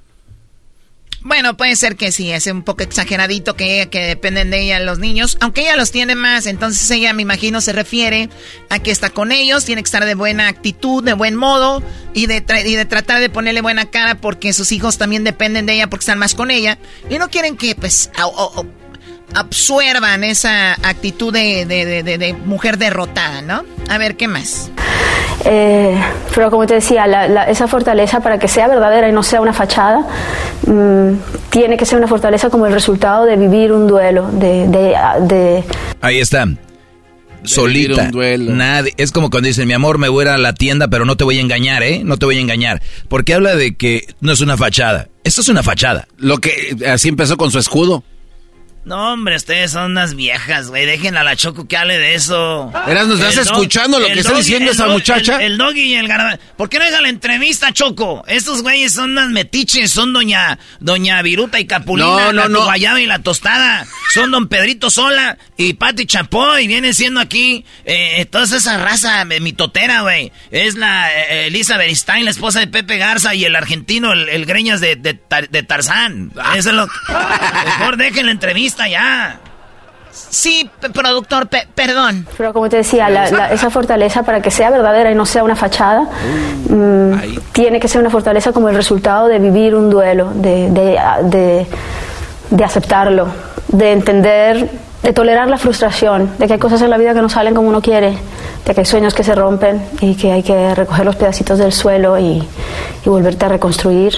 S8: Bueno, puede ser que sí, es un poco exageradito que, que dependen de ella los niños, aunque ella los tiene más, entonces ella, me imagino, se refiere a que está con ellos, tiene que estar de buena actitud, de buen modo, y de, tra- y de tratar de ponerle buena cara porque sus hijos también dependen de ella porque están más con ella, y no quieren que, pues, a- a- a- absuervan esa actitud de, de, de, de, de mujer derrotada, ¿no? A ver, ¿qué más?
S19: Eh, pero como te decía, la, la, esa fortaleza, para que sea verdadera y no sea una fachada, mmm, tiene que ser una fortaleza como el resultado de vivir un duelo, de... de, de
S11: Ahí está. Solita. Nadie. Es como cuando dicen, mi amor, me voy a ir a la tienda, pero no te voy a engañar, ¿eh? No te voy a engañar. Porque habla de que no es una fachada. Esto es una fachada.
S7: Lo que así empezó con su escudo.
S8: No, hombre, ustedes son unas viejas, güey. Dejen a la Choco que hable de eso.
S7: Eras, ¿nos estás escuchando lo que está diciendo esa muchacha?
S8: El, el Doggy y el Garbanzo. ¿Por qué no deja la entrevista, Choco? Estos güeyes son unas metiches. Son doña doña Viruta y Capulina,
S7: no, no,
S8: la
S7: no.
S8: guayaba y la tostada. Son don Pedrito Sola y Pati Chapoy. Vienen siendo aquí eh, toda esa raza eh, mitotera, güey. Es la eh, Elizabeth Stein, la esposa de Pepe Garza, y el argentino, el, el Greñas de, de, de Tarzán. Eso es lo... Mejor dejen la entrevista ya. Sí, p- productor, pe- perdón.
S19: Pero como te decía, la, la, esa fortaleza, para que sea verdadera y no sea una fachada, mmm, tiene que ser una fortaleza como el resultado de vivir un duelo, de, de, de, de aceptarlo, de entender, de tolerar la frustración, de que hay cosas en la vida que no salen como uno quiere, de que hay sueños que se rompen y que hay que recoger los pedacitos del suelo y, y volverte a reconstruir.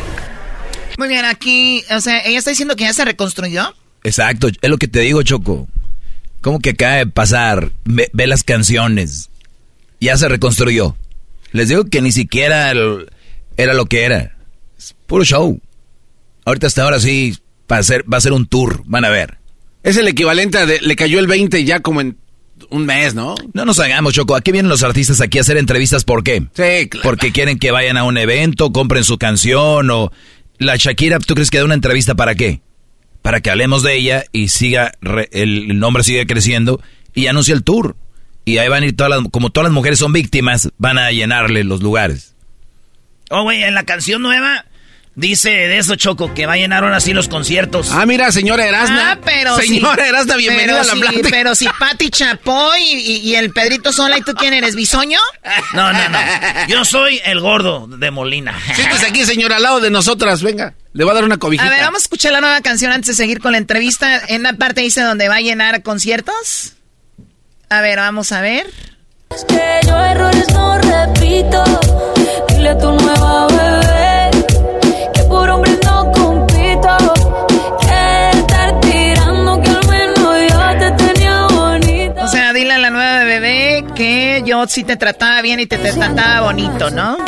S8: Muy bien, aquí, o sea, ella está diciendo que ya se reconstruyó.
S11: Exacto, es lo que te digo, Choco. ¿Cómo que acaba de pasar? Ve, ve las canciones. Ya se reconstruyó. Les digo que ni siquiera el, era lo que era. Es puro show. Ahorita hasta ahora sí va a ser, va a ser un tour, van a ver.
S7: Es el equivalente a de, le cayó el veinte ya como en un mes, ¿no?
S11: No nos hagamos, Choco. Aquí vienen los artistas aquí a hacer entrevistas, ¿por qué?
S7: Sí, claro.
S11: Porque quieren que vayan a un evento, compren su canción o... La Shakira, ¿tú crees que da una entrevista para qué? Para que hablemos de ella y siga, re, el, el nombre sigue creciendo y anuncia el tour. Y ahí van a ir todas las, como todas las mujeres son víctimas, van a llenarle los lugares.
S8: Oh, güey, en la canción nueva dice de eso, Choco, que va a llenar ahora sí los conciertos.
S7: Ah, mira, señora Erasna.
S8: Ah, pero
S7: Señora
S8: sí,
S7: Erasna, bienvenida
S8: pero
S7: a la
S8: sí,
S7: plática.
S8: Pero si Pati Chapoy y, y, y el Pedrito Sola, ¿y tú quién eres, bisoño? No, no, no. Yo soy el gordo de Molina.
S7: Siéntese aquí, señora, al lado de nosotras, venga. Le voy a dar una cobijita.
S8: A ver, vamos a escuchar la nueva canción antes de seguir con la entrevista. En una parte dice donde va a llenar conciertos. A ver, vamos a ver.
S6: Es que yo errores no repito. Dile a tu nueva bebé que por hombre no compito. Que estar tirando que al menos yo te tenía bonito.
S8: O sea, dile a la nueva bebé que yo sí te trataba bien y te, te trataba bonito, ¿no?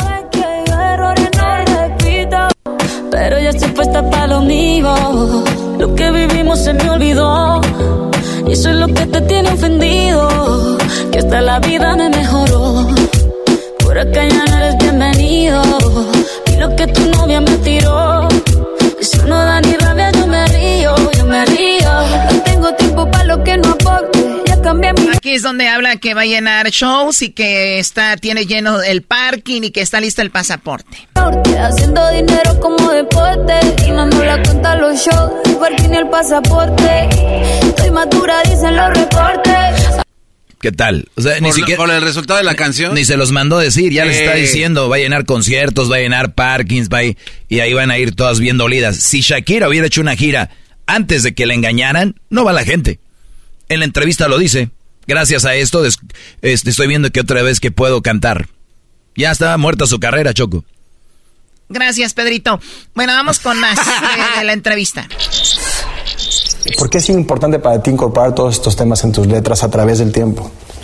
S6: Pero ya estoy puesta para lo mío. Lo que vivimos se me olvidó. Y eso es lo que te tiene ofendido. Que hasta la vida me mejoró. Por acá ya no eres bienvenido. Y lo que tu novia me tiró. Eso no da ni rabia, yo me río. Yo me río. No tengo tiempo para lo que no aporte. Ya cambié mi...
S8: Aquí es donde habla que va a llenar shows y que está, tiene lleno el parking y que está listo el pasaporte.
S6: Haciendo dinero como deporte. Y no me la cuenta los shows, el parking y el pasaporte. Estoy madura, dicen los reportes.
S11: ¿Qué tal? O sea,
S7: por,
S11: ni siquiera...
S7: por el resultado de la canción.
S11: Ni se los mandó decir, ya eh. les está diciendo, va a llenar conciertos, va a llenar parkings, va a ir, y ahí van a ir todas bien dolidas. Si Shakira hubiera hecho una gira antes de que la engañaran, no va la gente. En la entrevista lo dice. Gracias a esto, des, este, estoy viendo que otra vez que puedo cantar. Ya estaba muerta su carrera, Choco.
S8: Gracias, Pedrito. Bueno, vamos con más de, de la entrevista.
S20: ¿Por qué es importante para ti incorporar todos estos temas en tus letras a través del tiempo?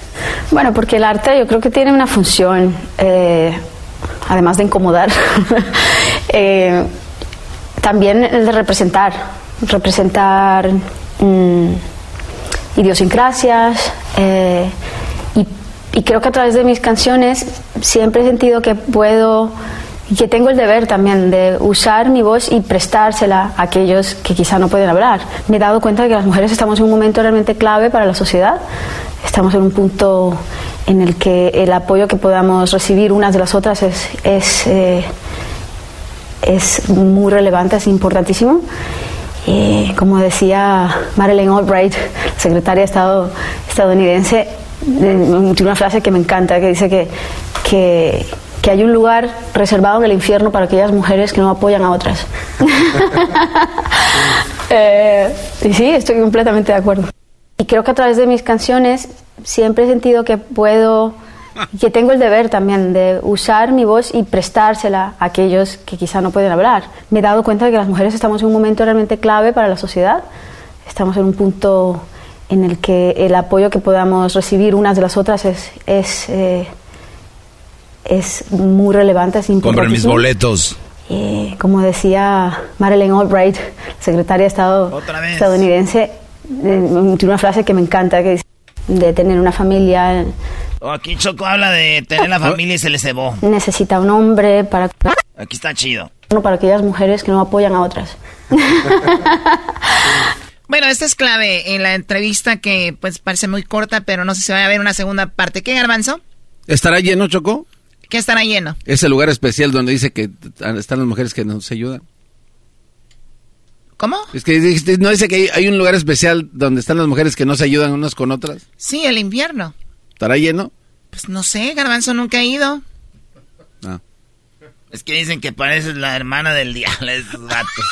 S19: Bueno, porque el arte yo creo que tiene una función, eh, además de incomodar, eh, también el de representar, representar mmm, idiosincrasias, eh, y, y creo que a través de mis canciones siempre he sentido que puedo y que tengo el deber también de usar mi voz y prestársela a aquellos que quizá no pueden hablar. Me he dado cuenta de que las mujeres estamos en un momento realmente clave para la sociedad. Estamos en un punto en el que el apoyo que podamos recibir unas de las otras es, es, eh, es muy relevante, es importantísimo. Eh, como decía Madeleine Albright, secretaria de Estado estadounidense, eh, tiene una frase que me encanta, que dice que, que que hay un lugar reservado en el infierno para aquellas mujeres que no apoyan a otras. eh, y sí, estoy completamente de acuerdo. Y creo que a través de mis canciones siempre he sentido que puedo, que tengo el deber también de usar mi voz y prestársela a aquellos que quizá no pueden hablar. Me he dado cuenta de que las mujeres estamos en un momento realmente clave para la sociedad. Estamos en un punto en el que el apoyo que podamos recibir unas de las otras es... es eh, es muy relevante, es importante.
S11: Compren mis boletos.
S19: Eh, como decía Madeleine Albright, secretaria de Estado estadounidense, eh, tiene una frase que me encanta, que dice de tener una familia.
S8: Oh, aquí Choco habla de tener la familia y se le cebó.
S19: Necesita un hombre para...
S8: Aquí está chido.
S19: Para aquellas mujeres que no apoyan a otras.
S20: Bueno, esta es clave en la entrevista que pues parece muy corta, pero no sé si va a haber una segunda parte. ¿Qué, Garbanzo?
S7: ¿Estará lleno, Choco?
S20: ¿Qué estará lleno?
S7: Ese lugar especial donde dice que están las mujeres que nos ayudan.
S20: ¿Cómo?
S7: Es que no dice que hay un lugar especial donde están las mujeres que no se ayudan unas con otras.
S20: Sí, el invierno.
S7: ¿Estará lleno?
S20: Pues no sé, Garbanzo nunca ha ido.
S7: Ah.
S8: Es que dicen que pareces la hermana del diablo, esos gatos.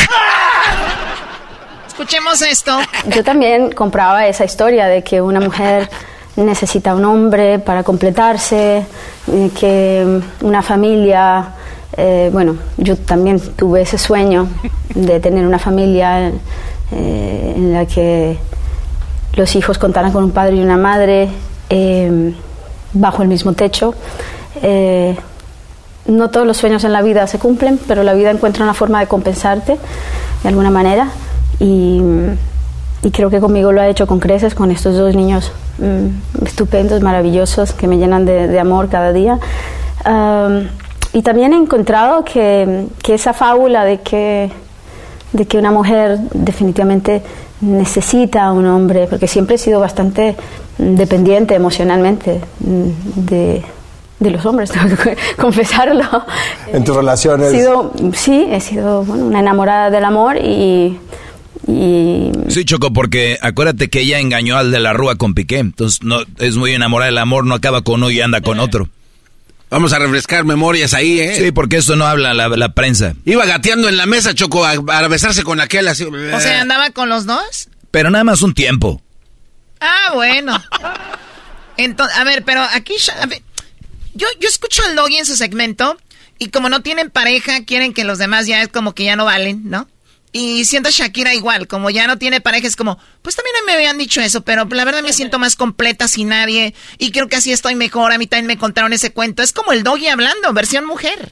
S20: Escuchemos esto.
S19: Yo también compraba esa historia de que una mujer necesita un hombre para completarse, eh, que una familia, eh, bueno, yo también tuve ese sueño de tener una familia eh, en la que los hijos contaran con un padre y una madre eh, bajo el mismo techo. Eh, no todos los sueños en la vida se cumplen, pero la vida encuentra una forma de compensarte de alguna manera, y, y creo que conmigo lo ha hecho con creces, con estos dos niños mm, estupendos, maravillosos, que me llenan de, de amor cada día. Um, y también he encontrado que, que esa fábula de que, de que una mujer definitivamente necesita a un hombre, porque siempre he sido bastante dependiente emocionalmente de, de los hombres, tengo que confesarlo.
S21: ¿En tus relaciones?
S19: He sido, sí, he sido bueno, una enamorada del amor y... Y...
S11: Sí, Choco, porque acuérdate que ella engañó al de la Rúa con Piqué, entonces no es muy enamorada del amor, no acaba con uno y anda con otro.
S7: Vamos a refrescar memorias ahí, ¿eh?
S11: Sí, porque eso no habla la, la prensa.
S7: Iba gateando en la mesa, Choco, a, a besarse con aquel así.
S20: O sea, ¿andaba con los dos?
S11: Pero nada más un tiempo.
S20: Ah, bueno. Entonces, a ver, pero aquí... A ver, yo, yo escucho al Doggy en su segmento y como no tienen pareja, quieren que los demás ya es como que ya no valen, ¿no? Y siento a Shakira igual, como ya no tiene pareja, es como, pues también me habían dicho eso, pero la verdad me siento más completa sin nadie y creo que así estoy mejor. A mí también me contaron ese cuento. Es como el Doggy hablando, versión mujer.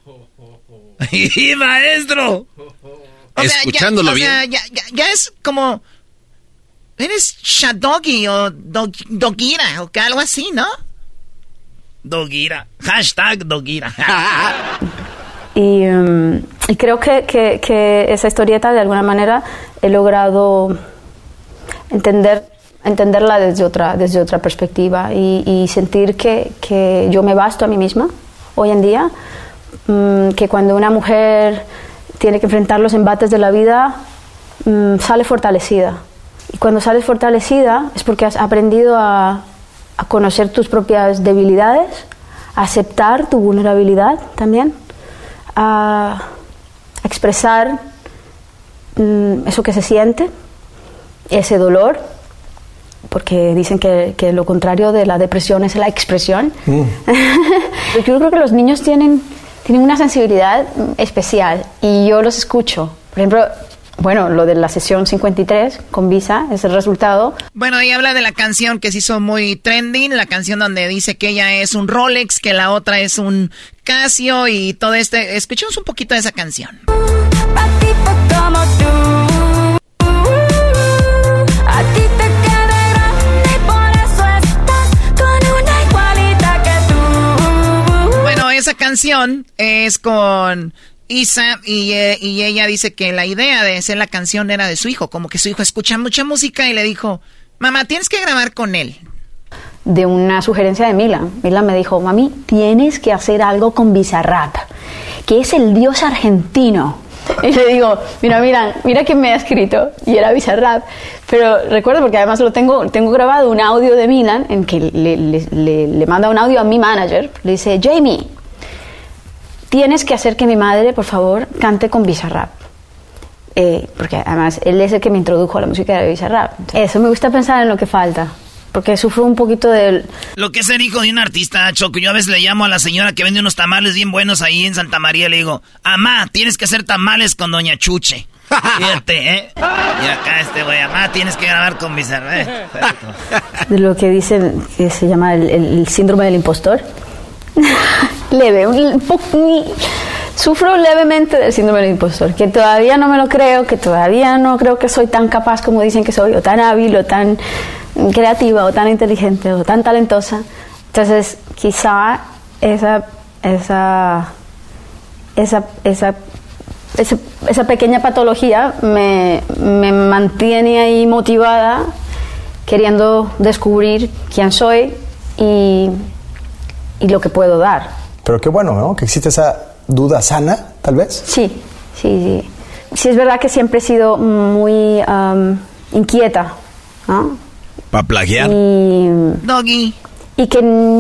S8: ¡Y maestro!
S20: O sea,
S7: Escuchándolo
S20: ya, o
S7: bien.
S20: sea, ya, ya, ya es como, eres Shadoggy o dog, Dogira o que algo así, ¿no?
S8: Dogira. Hashtag Dogira.
S19: Y, um, y creo que, que, que esa historieta de alguna manera he logrado entender, entenderla desde otra, desde otra perspectiva y, y sentir que, que yo me basto a mí misma hoy en día, um, que cuando una mujer tiene que enfrentar los embates de la vida um, sale fortalecida, y cuando sales fortalecida es porque has aprendido a, a conocer tus propias debilidades, a aceptar tu vulnerabilidad también, a expresar mm, eso que se siente, ese dolor, porque dicen que, que lo contrario de la depresión es la expresión. Mm. Yo creo que los niños tienen, tienen una sensibilidad especial y yo los escucho. Por ejemplo, bueno, lo de la sesión cincuenta y tres con Visa es el resultado.
S20: Bueno, ella habla de la canción que se hizo muy trending, la canción donde dice que ella es un Rolex, que la otra es un Casio y todo este. Escuchemos un poquito de esa canción.
S6: Como tú, a ti te queda grande y por eso estás con una igualita que tú.
S20: Bueno, esa canción es con Isa y, eh, y ella dice que la idea de hacer la canción era de su hijo, como que su hijo escucha mucha música y le dijo, mamá, tienes que grabar con él.
S19: De una sugerencia de Milan. Milan me dijo, mami, tienes que hacer algo con Bizarrap, que es el dios argentino. Y le digo, mira, mira, mira quién me ha escrito. Y era Bizarrap. Pero recuerdo, porque además lo tengo, tengo grabado un audio de Milan en que le, le, le, le manda un audio a mi manager. Le dice, Jamie, tienes que hacer que mi madre, por favor, cante con Bizarrap. Eh, porque además él es el que me introdujo a la música de Bizarrap. Eso, me gusta pensar en lo que falta. Porque sufro un poquito del...
S8: Lo que es ser hijo de un artista, Choco. Yo a veces le llamo a la señora que vende unos tamales bien buenos ahí en Santa María. Le digo, amá, tienes que hacer tamales con Doña Chuche. Fíjate, ¿eh? Y acá este güey, amá, tienes que grabar con Bizarrap. ¿eh?
S19: De lo que dicen, que se llama el, el, el síndrome del impostor. Leve, un, un poco... Sufro levemente del síndrome del impostor, que todavía no me lo creo, que todavía no creo que soy tan capaz como dicen que soy, o tan hábil, o tan creativa, o tan inteligente, o tan talentosa. Entonces, quizá esa esa esa esa esa, esa pequeña patología me, me mantiene ahí motivada, queriendo descubrir quién soy y, y lo que puedo dar.
S21: Pero qué bueno, ¿no? Que existe esa duda sana, tal vez.
S19: Sí, sí, sí. Sí, es verdad que siempre he sido muy um, inquieta, ¿no?
S11: ¿Para plagiar?
S19: Y,
S20: Doggy.
S19: Y que,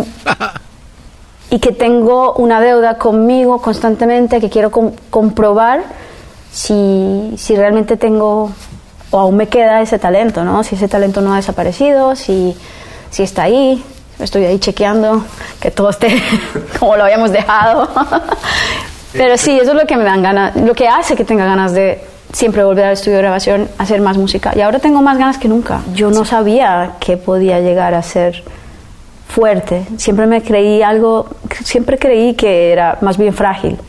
S19: y que tengo una deuda conmigo constantemente, que quiero com- comprobar si, si realmente tengo, o aún me queda ese talento, ¿no? Si ese talento no ha desaparecido, si, si está ahí. Estoy ahí chequeando que todo esté como lo habíamos dejado. Pero sí, eso es lo que me dan ganas, lo que hace que tenga ganas de siempre volver al estudio de grabación, hacer más música. Y ahora tengo más ganas que nunca. Yo no sabía que podía llegar a ser fuerte. Siempre me creí algo, siempre creí que era más bien frágil.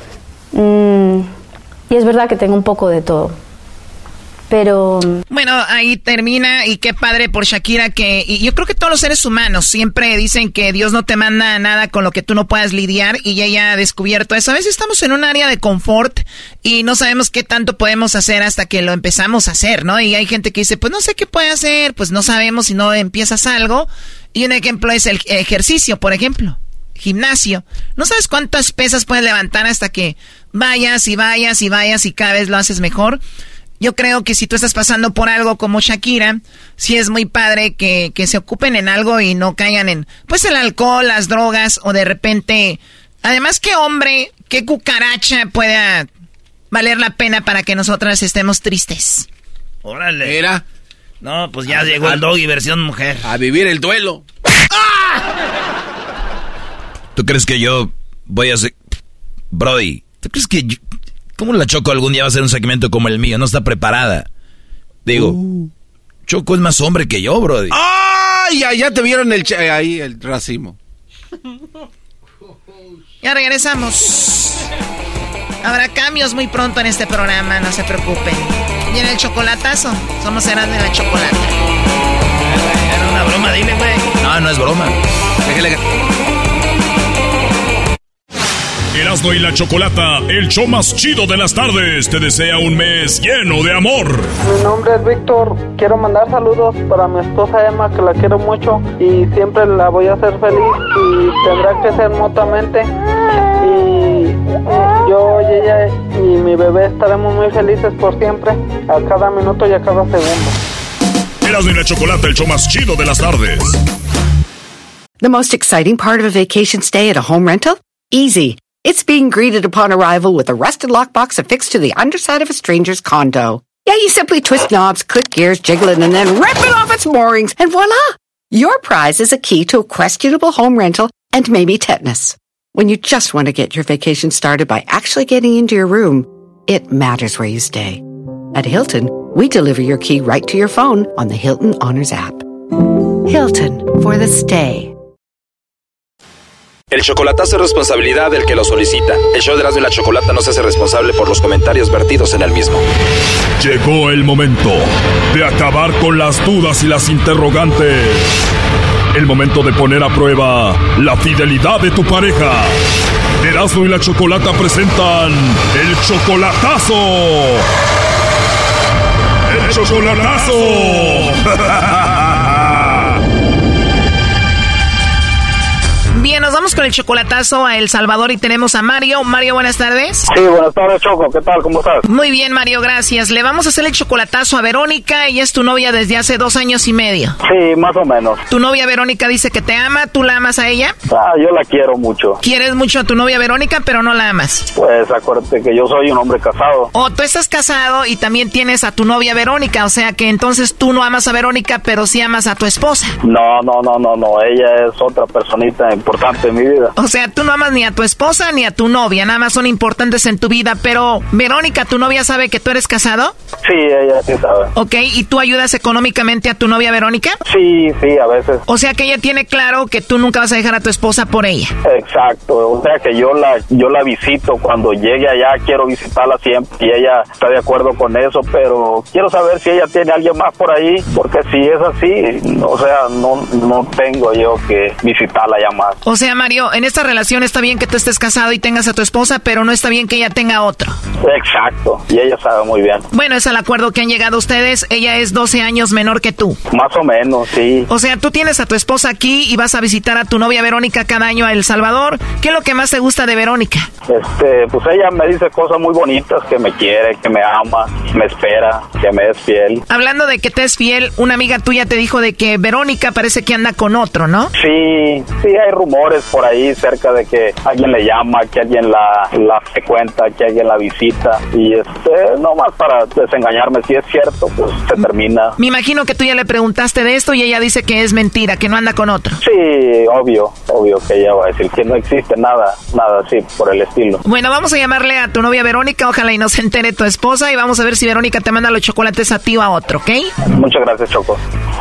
S19: Mm, y es verdad que tengo un poco de todo. Pero...
S20: Bueno, ahí termina y qué padre por Shakira que... Y yo creo que todos los seres humanos siempre dicen que Dios no te manda nada con lo que tú no puedas lidiar y ella ha descubierto eso. A veces estamos en un área de confort y no sabemos qué tanto podemos hacer hasta que lo empezamos a hacer, ¿no? Y hay gente que dice, pues no sé qué puede hacer, pues no sabemos si no empiezas algo. Y un ejemplo es el ejercicio, por ejemplo. Gimnasio. No sabes cuántas pesas puedes levantar hasta que vayas y vayas y vayas y cada vez lo haces mejor. Yo creo que si tú estás pasando por algo como Shakira, sí es muy padre que, que se ocupen en algo y no caigan en, pues, el alcohol, las drogas, o de repente... Además, ¿qué hombre, qué cucaracha pueda valer la pena para que nosotras estemos tristes?
S8: Órale.
S7: Era.
S8: No, pues ya a, llegó a, el Doggy versión mujer.
S7: A vivir el duelo.
S11: ¿Tú crees que yo voy a hacer... Brody, ¿tú crees que yo... ¿Cómo la Choco algún día va a hacer un segmento como el mío? No está preparada. Digo, uh. Choco es más hombre que yo, brody.
S7: ¡Ay! Ya, ya te vieron el ch- ahí el racimo.
S20: Ya regresamos. Habrá cambios muy pronto en este programa, no se preocupen. Y en el chocolatazo, somos Erasmo de la Chocolata.
S8: Era una broma, dile, güey.
S11: No, no es broma. Déjale.
S4: Erasmo y la Chocolata, el show más chido de las tardes, te desea un mes lleno de amor.
S22: Mi nombre es Víctor, quiero mandar saludos para mi esposa Emma, que la quiero mucho y siempre la voy a hacer feliz y tendrá que ser mutuamente. Y yo y ella y mi bebé estaremos muy felices por siempre, a cada minuto y a cada segundo.
S4: Erasmo y la Chocolata, el show más chido de las tardes.
S17: The most exciting part of a vacation stay at a home rental? Easy. It's being greeted upon arrival with a rusted lockbox affixed to the underside of a stranger's condo. Yeah, you simply twist knobs, click gears, jiggle it, and then rip it off its moorings, and voila! Your prize is a key to a questionable home rental and maybe tetanus. When you just want to get your vacation started by actually getting into your room, it matters where you stay. At Hilton, we deliver your key right to your phone on the Hilton Honors app. Hilton, for the stay.
S1: El chocolatazo es responsabilidad del que lo solicita. El show de Erasmo y la Chocolata no se hace responsable por los comentarios vertidos en el mismo.
S4: Llegó el momento de acabar con las dudas y las interrogantes. El momento de poner a prueba la fidelidad de tu pareja. Erasmo y la Chocolata presentan el chocolatazo. ¡El chocolatazo!
S20: Bien, nos vamos con el chocolatazo a El Salvador y tenemos a Mario. Mario, buenas tardes.
S2: Sí, buenas tardes, Choco. ¿Qué tal? ¿Cómo estás?
S20: Muy bien, Mario, gracias. Le vamos a hacer el chocolatazo a Verónica. Ella es tu novia desde hace dos años y medio.
S2: Sí, más o menos.
S20: Tu novia Verónica dice que te ama. ¿Tú la amas a ella?
S2: Ah, yo la quiero mucho.
S20: ¿Quieres mucho a tu novia Verónica, pero no la amas?
S2: Pues acuérdate que yo soy un hombre casado.
S20: O tú estás casado y también tienes a tu novia Verónica. O sea que entonces tú no amas a Verónica, pero sí amas a tu esposa.
S2: No, no, no, no, no. Ella es otra personita importante en mi vida.
S20: O sea, tú no amas ni a tu esposa ni a tu novia, nada más son importantes en tu vida, pero Verónica, ¿tu novia sabe que tú eres casado?
S2: Sí, ella sí sabe.
S20: Ok, ¿y tú ayudas económicamente a tu novia Verónica?
S2: Sí, sí, a veces.
S20: O sea que ella tiene claro que tú nunca vas a dejar a tu esposa por ella.
S2: Exacto, o sea que yo la yo la visito cuando llegue allá, quiero visitarla siempre y ella está de acuerdo con eso, pero quiero saber si ella tiene a alguien más por ahí, porque si es así, o sea, no, no tengo yo que visitarla ya más.
S20: O sea, Mario, en esta relación está bien que tú estés casado y tengas a tu esposa, pero no está bien que ella tenga otro.
S2: Exacto, y ella sabe muy bien.
S20: Bueno, es el acuerdo que han llegado ustedes. Ella es doce años menor que tú.
S2: Más o menos, sí.
S20: O sea, tú tienes a tu esposa aquí y vas a visitar a tu novia Verónica cada año a El Salvador. ¿Qué es lo que más te gusta de Verónica?
S2: Este, pues ella me dice cosas muy bonitas, que me quiere, que me ama, me espera, que me es fiel.
S20: Hablando de que te es fiel, una amiga tuya te dijo de que Verónica parece que anda con otro, ¿no?
S2: Sí, sí, hay rumores por ahí cerca de que alguien le llama, que alguien la, la frecuenta, que alguien la visita y este, nomás para desengañarme, si es cierto, pues se termina.
S20: Me imagino que tú ya le preguntaste de esto y ella dice que es mentira, que no anda con otro.
S2: Sí, obvio, obvio que ella va a decir que no existe nada, nada así por el estilo.
S20: Bueno, vamos a llamarle a tu novia Verónica, ojalá y no se entere tu esposa y vamos a ver si Verónica te manda los chocolates a ti o a otro, ¿ok?
S2: Muchas gracias, Choco.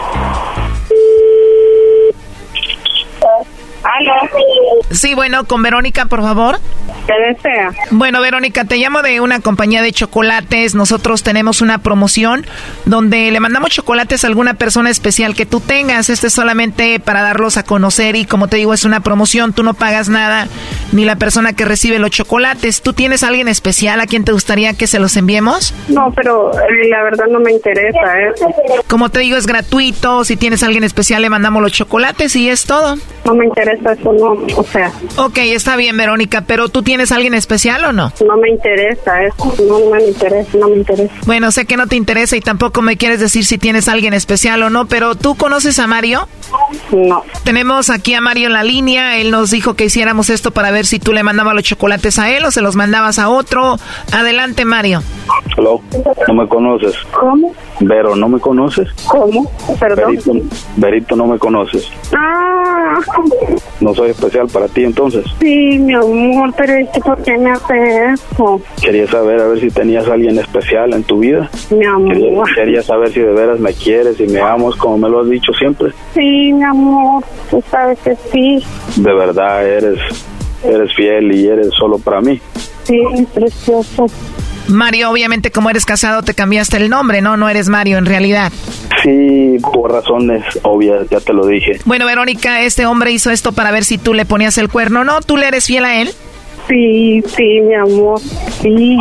S23: ¿Aló?
S20: Sí, bueno, con Verónica, por favor.
S23: ¿Qué desea?
S20: Bueno, Verónica, te llamo de una compañía de chocolates. Nosotros tenemos una promoción donde le mandamos chocolates a alguna persona especial que tú tengas. Este es solamente para darlos a conocer y, como te digo, es una promoción. Tú no pagas nada, ni la persona que recibe los chocolates. ¿Tú tienes a alguien especial a quien te gustaría que se los enviemos?
S23: No, pero eh, la verdad no me interesa, ¿eh?
S20: Como te digo, es gratuito. Si tienes a alguien especial, le mandamos los chocolates y es todo.
S23: No me interesa eso, no, o sea.
S20: Ok, está bien, Verónica, pero ¿tú tienes a alguien especial o no?
S23: No me interesa eso, no, no me interesa, no me interesa.
S20: Bueno, sé que no te interesa y tampoco me quieres decir si tienes a alguien especial o no, pero ¿tú conoces a Mario?
S23: No.
S20: Tenemos aquí a Mario en la línea, él nos dijo que hiciéramos esto para ver si tú le mandabas los chocolates a él o se los mandabas a otro. Adelante, Mario.
S2: Hello, ¿no me conoces?
S23: ¿Cómo?
S2: Vero, ¿no me conoces?
S23: ¿Cómo? Perdón.
S2: Verito, Verito, ¿no me conoces?
S23: Ah.
S2: ¿No soy especial para ti entonces?
S23: Sí, mi amor, pero es que ¿por qué me hace eso?
S2: Quería saber a ver si tenías a alguien especial en tu vida.
S23: Mi amor.
S2: Quería, quería saber si de veras me quieres y me amas como me lo has dicho siempre.
S23: Sí, mi amor, tú sabes que sí.
S2: De verdad eres, eres fiel y eres solo para mí.
S23: Sí, precioso.
S20: Mario, obviamente como eres casado te cambiaste el nombre, ¿no? No eres Mario en realidad.
S2: Sí, por razones obvias, ya te lo dije.
S20: Bueno, Verónica, este hombre hizo esto para ver si tú le ponías el cuerno, ¿no? ¿Tú le eres fiel a él?
S23: Sí, sí, mi amor, sí.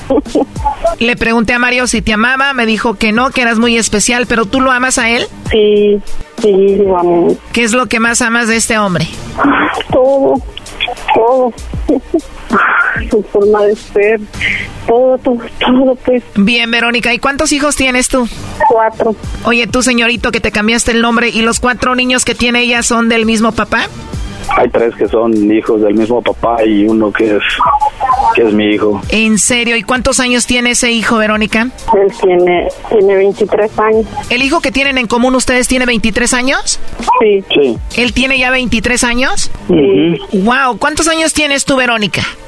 S20: Le pregunté a Mario si te amaba, me dijo que no, que eras muy especial, pero ¿tú lo amas a él?
S23: Sí, sí, lo amo.
S20: ¿Qué es lo que más amas de este hombre?
S23: Todo, todo. Su forma de ser, todo, todo, todo, pues.
S20: Bien, Verónica, ¿y cuántos hijos tienes tú?
S23: Cuatro.
S20: Oye, tú, señorito, que te cambiaste el nombre, ¿y los cuatro niños que tiene ella son del mismo papá?
S2: Hay tres que son hijos del mismo papá y uno que es que es mi hijo.
S20: ¿En serio? ¿Y cuántos años tiene ese hijo, Verónica?
S23: Él tiene, tiene veintitrés años.
S20: ¿El hijo que tienen en común ustedes tiene veintitrés años?
S23: Sí.
S2: Sí.
S20: ¿Él tiene ya veintitrés años?
S23: Sí.
S20: Wow, ¿cuántos años tienes tú, Verónica?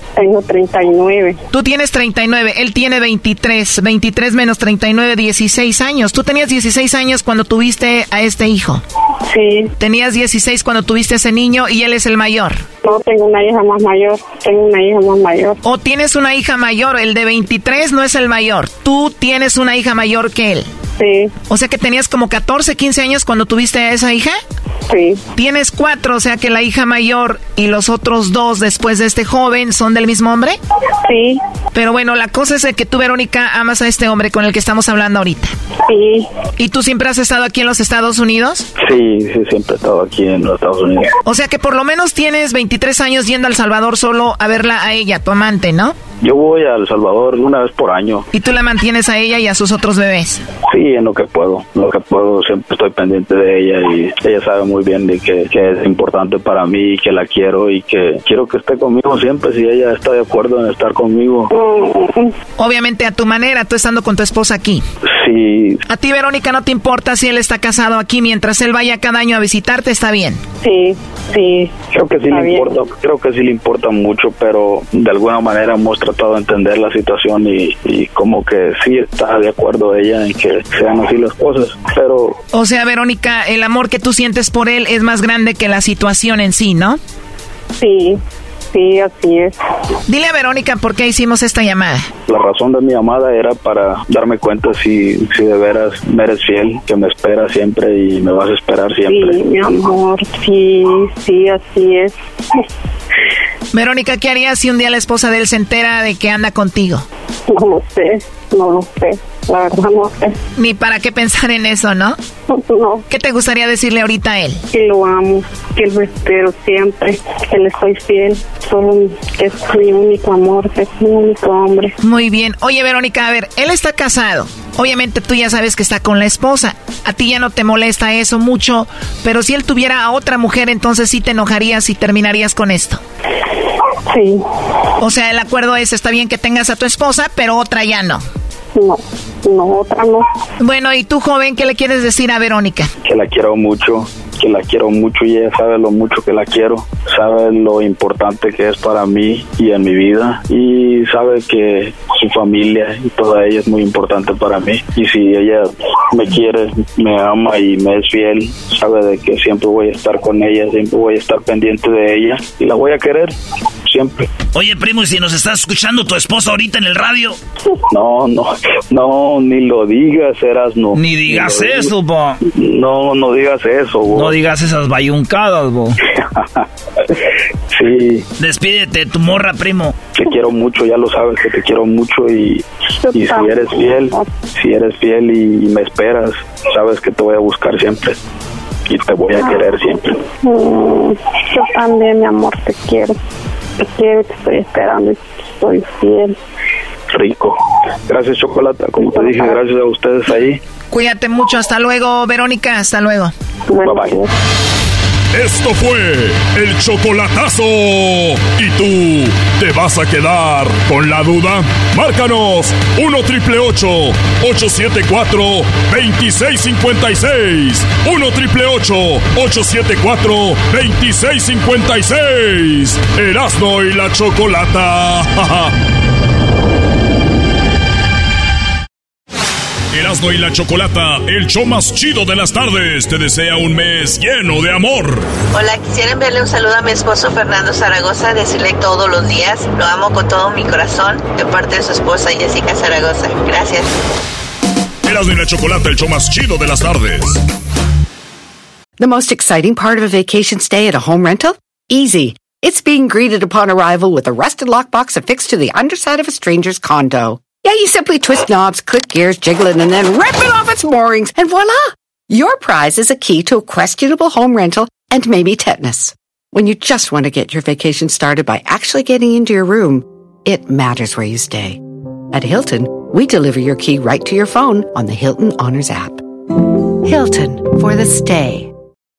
S23: Tengo treinta y nueve.
S20: Tú tienes treinta y nueve, él tiene veintitrés. veintitrés menos treinta y nueve, dieciséis años. Tú tenías dieciséis años cuando tuviste a este hijo.
S23: Sí.
S20: Tenías dieciséis cuando tuviste a ese niño y él es el mayor.
S23: No, tengo una hija más mayor. Tengo una hija más mayor.
S20: O tienes una hija mayor. El de veintitrés no es el mayor. Tú tienes una hija mayor que él.
S23: Sí.
S20: O sea que tenías como catorce, quince años cuando tuviste a esa hija.
S23: Sí.
S20: Tienes cuatro, o sea que la hija mayor y los otros dos después de este joven son del mismo hombre.
S23: Sí.
S20: Pero bueno, la cosa es que tú, Verónica, amas a este hombre con el que estamos hablando ahorita.
S23: Sí.
S20: ¿Y tú siempre has estado aquí en los Estados Unidos?
S2: Sí, sí, siempre he estado aquí en los Estados Unidos.
S20: O sea que por lo menos tienes veintitrés años yendo a El Salvador solo a verla a ella, tu amante, ¿no?
S2: Yo voy a El Salvador una vez por año.
S20: ¿Y tú la mantienes a ella y a sus otros bebés?
S2: Sí, en lo que puedo. En lo que puedo, siempre estoy pendiente de ella y ella sabe muy bien de que, que es importante para mí, que la quiero y que quiero que esté conmigo siempre si ella está de acuerdo en estar conmigo.
S20: Obviamente a tu manera, tú estando con tu esposa aquí.
S2: Sí.
S20: ¿A ti, Verónica, no te importa si él está casado aquí mientras él vaya cada año a visitarte? ¿Está bien?
S23: Sí, sí.
S2: Creo que sí le importa, creo que sí le importa mucho, pero de alguna manera hemos tratado de entender la situación y, y como que sí está de acuerdo ella en que sean así las cosas, pero...
S20: O sea, Verónica, el amor que tú sientes por él es más grande que la situación en sí, ¿no?
S23: Sí. Sí, así es.
S20: Dile a Verónica por qué hicimos esta llamada.
S2: La razón de mi llamada era para darme cuenta si, si de veras me eres fiel, que me esperas siempre y me vas a esperar siempre.
S23: Sí, mi amor, sí, sí, así es.
S20: Verónica, ¿qué harías si un día la esposa de él se entera de que anda contigo?
S23: No lo sé, no lo sé. La verdad no sé.
S20: Ni para qué pensar en eso, ¿no?
S23: No.
S20: ¿Qué te gustaría decirle ahorita a él?
S23: Que lo amo, que lo espero siempre, que le soy fiel, solo que es mi único amor, que es mi único hombre.
S20: Muy bien. Oye, Verónica, a ver, él está casado. Obviamente tú ya sabes que está con la esposa. A ti ya no te molesta eso mucho, pero si él tuviera a otra mujer, entonces sí te enojarías y terminarías con esto.
S23: Sí.
S20: O sea, el acuerdo es, está bien que tengas a tu esposa, pero otra ya no.
S23: No, no, otra no.
S20: Bueno, ¿y tú, joven, qué le quieres decir a Verónica?
S2: Que la quiero mucho, que la quiero mucho y ella sabe lo mucho que la quiero, sabe lo importante que es para mí y en mi vida y sabe que su familia y toda ella es muy importante para mí y si ella me quiere, me ama y me es fiel, sabe de que siempre voy a estar con ella, siempre voy a estar pendiente de ella y la voy a querer siempre.
S8: Oye, primo, ¿y si nos está escuchando tu esposa ahorita en el radio?
S2: No, no, no, ni lo digas, Erasno.
S8: Ni digas ni eso, bo.
S2: No, no digas eso, bo.
S8: No digas esas bayuncadas, bo.
S2: Sí.
S8: Despídete de tu morra, primo.
S2: Te quiero mucho, ya lo sabes que te quiero mucho y, y si eres fiel, si eres fiel y, y me esperas, sabes que te voy a buscar siempre y te voy a querer siempre.
S23: Mm, yo también, mi amor, te quiero. Te quiero, te estoy esperando y estoy fiel.
S2: Rico. Gracias, Chocolata. Como te dije, gracias a ustedes ahí.
S20: Cuídate mucho. Hasta luego, Verónica. Hasta luego.
S23: Bueno,
S2: bye bye.
S4: Esto fue el chocolatazo. ¿Y tú te vas a quedar con la duda? Márcanos uno triple ocho, ocho siete cuatro, dos seis cinco seis. uno triple ocho, ocho siete cuatro, dos seis cinco seis. Erasmo y la Chocolata. Erasmo y la Chocolata, el show más chido de las tardes, te desea un mes lleno de amor.
S3: Hola, quisiera enviarle un saludo a mi esposo Fernando Zaragoza, decirle todos los días, lo amo con todo mi corazón, de parte de su esposa Jessica Zaragoza. Gracias.
S4: Erasmo y la Chocolata, el show más chido de las tardes.
S17: The most exciting part of a vacation stay at a home rental? Easy. It's being greeted upon arrival with a rusted lockbox affixed to the underside of a stranger's condo. Yeah, you simply twist knobs, click gears, jiggle it, and then rip it off its moorings, and voila! Your prize is a key to a questionable home rental and maybe tetanus. When you just want to get your vacation started by actually getting into your room, it matters where you stay. At Hilton, we deliver your key right to your phone on the Hilton Honors app. Hilton, for the stay.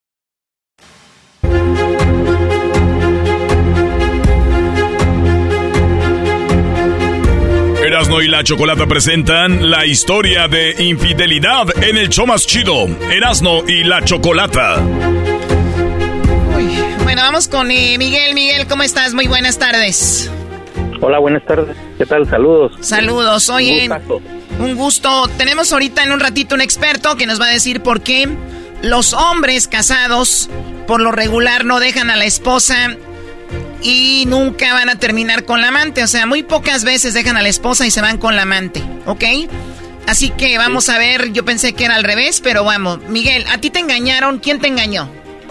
S4: Erasmo y la Chocolata presentan la historia de infidelidad en el show más chido, Erasmo y la Chocolata.
S20: Uy, bueno, vamos con eh, Miguel. Miguel, ¿cómo estás? Muy buenas tardes.
S5: Hola, buenas tardes. ¿Qué tal? Saludos.
S20: Saludos. Oye, un, un gusto. Tenemos ahorita en un ratito un experto que nos va a decir por qué los hombres casados, por lo regular, no dejan a la esposa y nunca van a terminar con la amante. O sea, muy pocas veces dejan a la esposa y se van con la amante, ¿ok? Así que vamos sí. a ver, yo pensé que era al revés, pero vamos. Miguel, ¿a ti te engañaron? ¿Quién te engañó?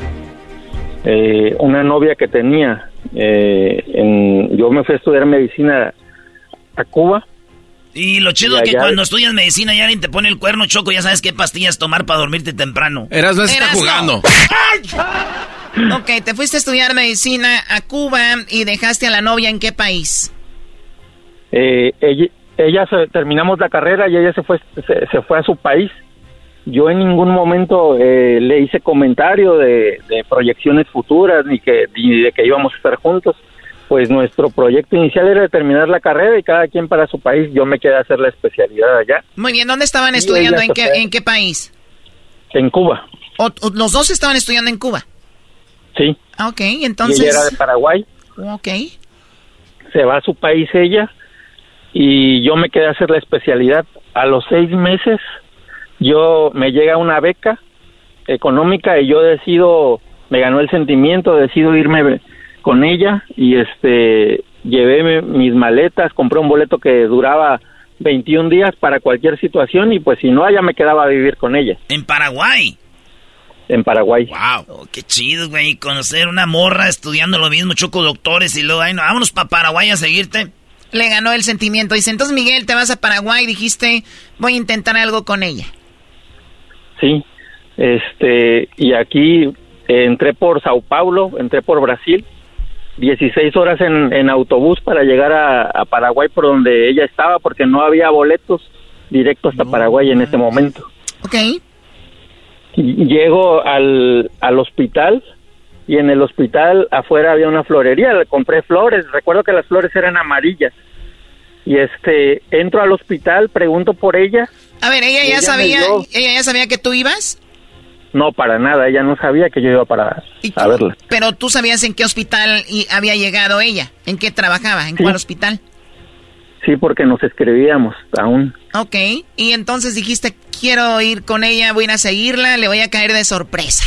S5: Eh, una novia que tenía. Eh, en, yo me fui a estudiar medicina a Cuba.
S8: Y lo chido es que cuando estudias medicina y alguien te pone el cuerno, Choco, ya sabes qué pastillas tomar para dormirte temprano.
S7: Eras no está jugando.
S20: Ok, te fuiste a estudiar medicina a Cuba y dejaste a la novia ¿en qué país?
S5: Eh, ella, ella se, terminamos la carrera y ella se fue, se, se fue a su país. Yo en ningún momento eh, le hice comentario de, de proyecciones futuras ni que ni de que íbamos a estar juntos. Pues nuestro proyecto inicial era terminar la carrera y cada quien para su país. Yo me quedé a hacer la especialidad allá.
S20: Muy bien, ¿dónde estaban estudiando? ¿En qué, ¿En qué país?
S5: En Cuba.
S20: ¿O, o los dos estaban estudiando en Cuba?
S5: Sí.
S20: Ah, ok, entonces...
S5: Y ella era de Paraguay.
S20: Ok.
S5: Se va a su país ella y yo me quedé a hacer la especialidad. A los seis meses yo me llega una beca económica y yo decido, me ganó el sentimiento, decido irme con ella y este llevé mis maletas, compré un boleto que duraba veintiún días para cualquier situación y pues si no, allá me quedaba a vivir con ella.
S8: ¿En Paraguay?
S5: En Paraguay.
S8: Wow, oh, qué chido, güey, conocer una morra estudiando lo mismo, Choco, doctores y luego, ay, no, vámonos para Paraguay a seguirte.
S20: Le ganó el sentimiento. Dice, entonces Miguel, te vas a Paraguay, dijiste, voy a intentar algo con ella.
S5: Sí, este, y aquí eh, entré por Sao Paulo, entré por Brasil, dieciséis horas en, en autobús para llegar a, a Paraguay por donde ella estaba, porque no había boletos directos hasta no, Paraguay en ese momento.
S20: Ok.
S5: Y llego al, al hospital, y en el hospital afuera había una florería, le compré flores, recuerdo que las flores eran amarillas, y este, entro al hospital, pregunto por ella.
S20: A ver, ¿ella ya ella sabía dio... ella ya sabía que tú ibas?
S5: No, para nada, ella no sabía que yo iba para a verla.
S20: Pero tú sabías en qué hospital había llegado ella, en qué trabajaba, en
S5: sí.
S20: cuál hospital.
S5: Sí, porque nos escribíamos aún.
S20: Ok, y entonces dijiste, quiero ir con ella, voy a ir a seguirla, le voy a caer de sorpresa.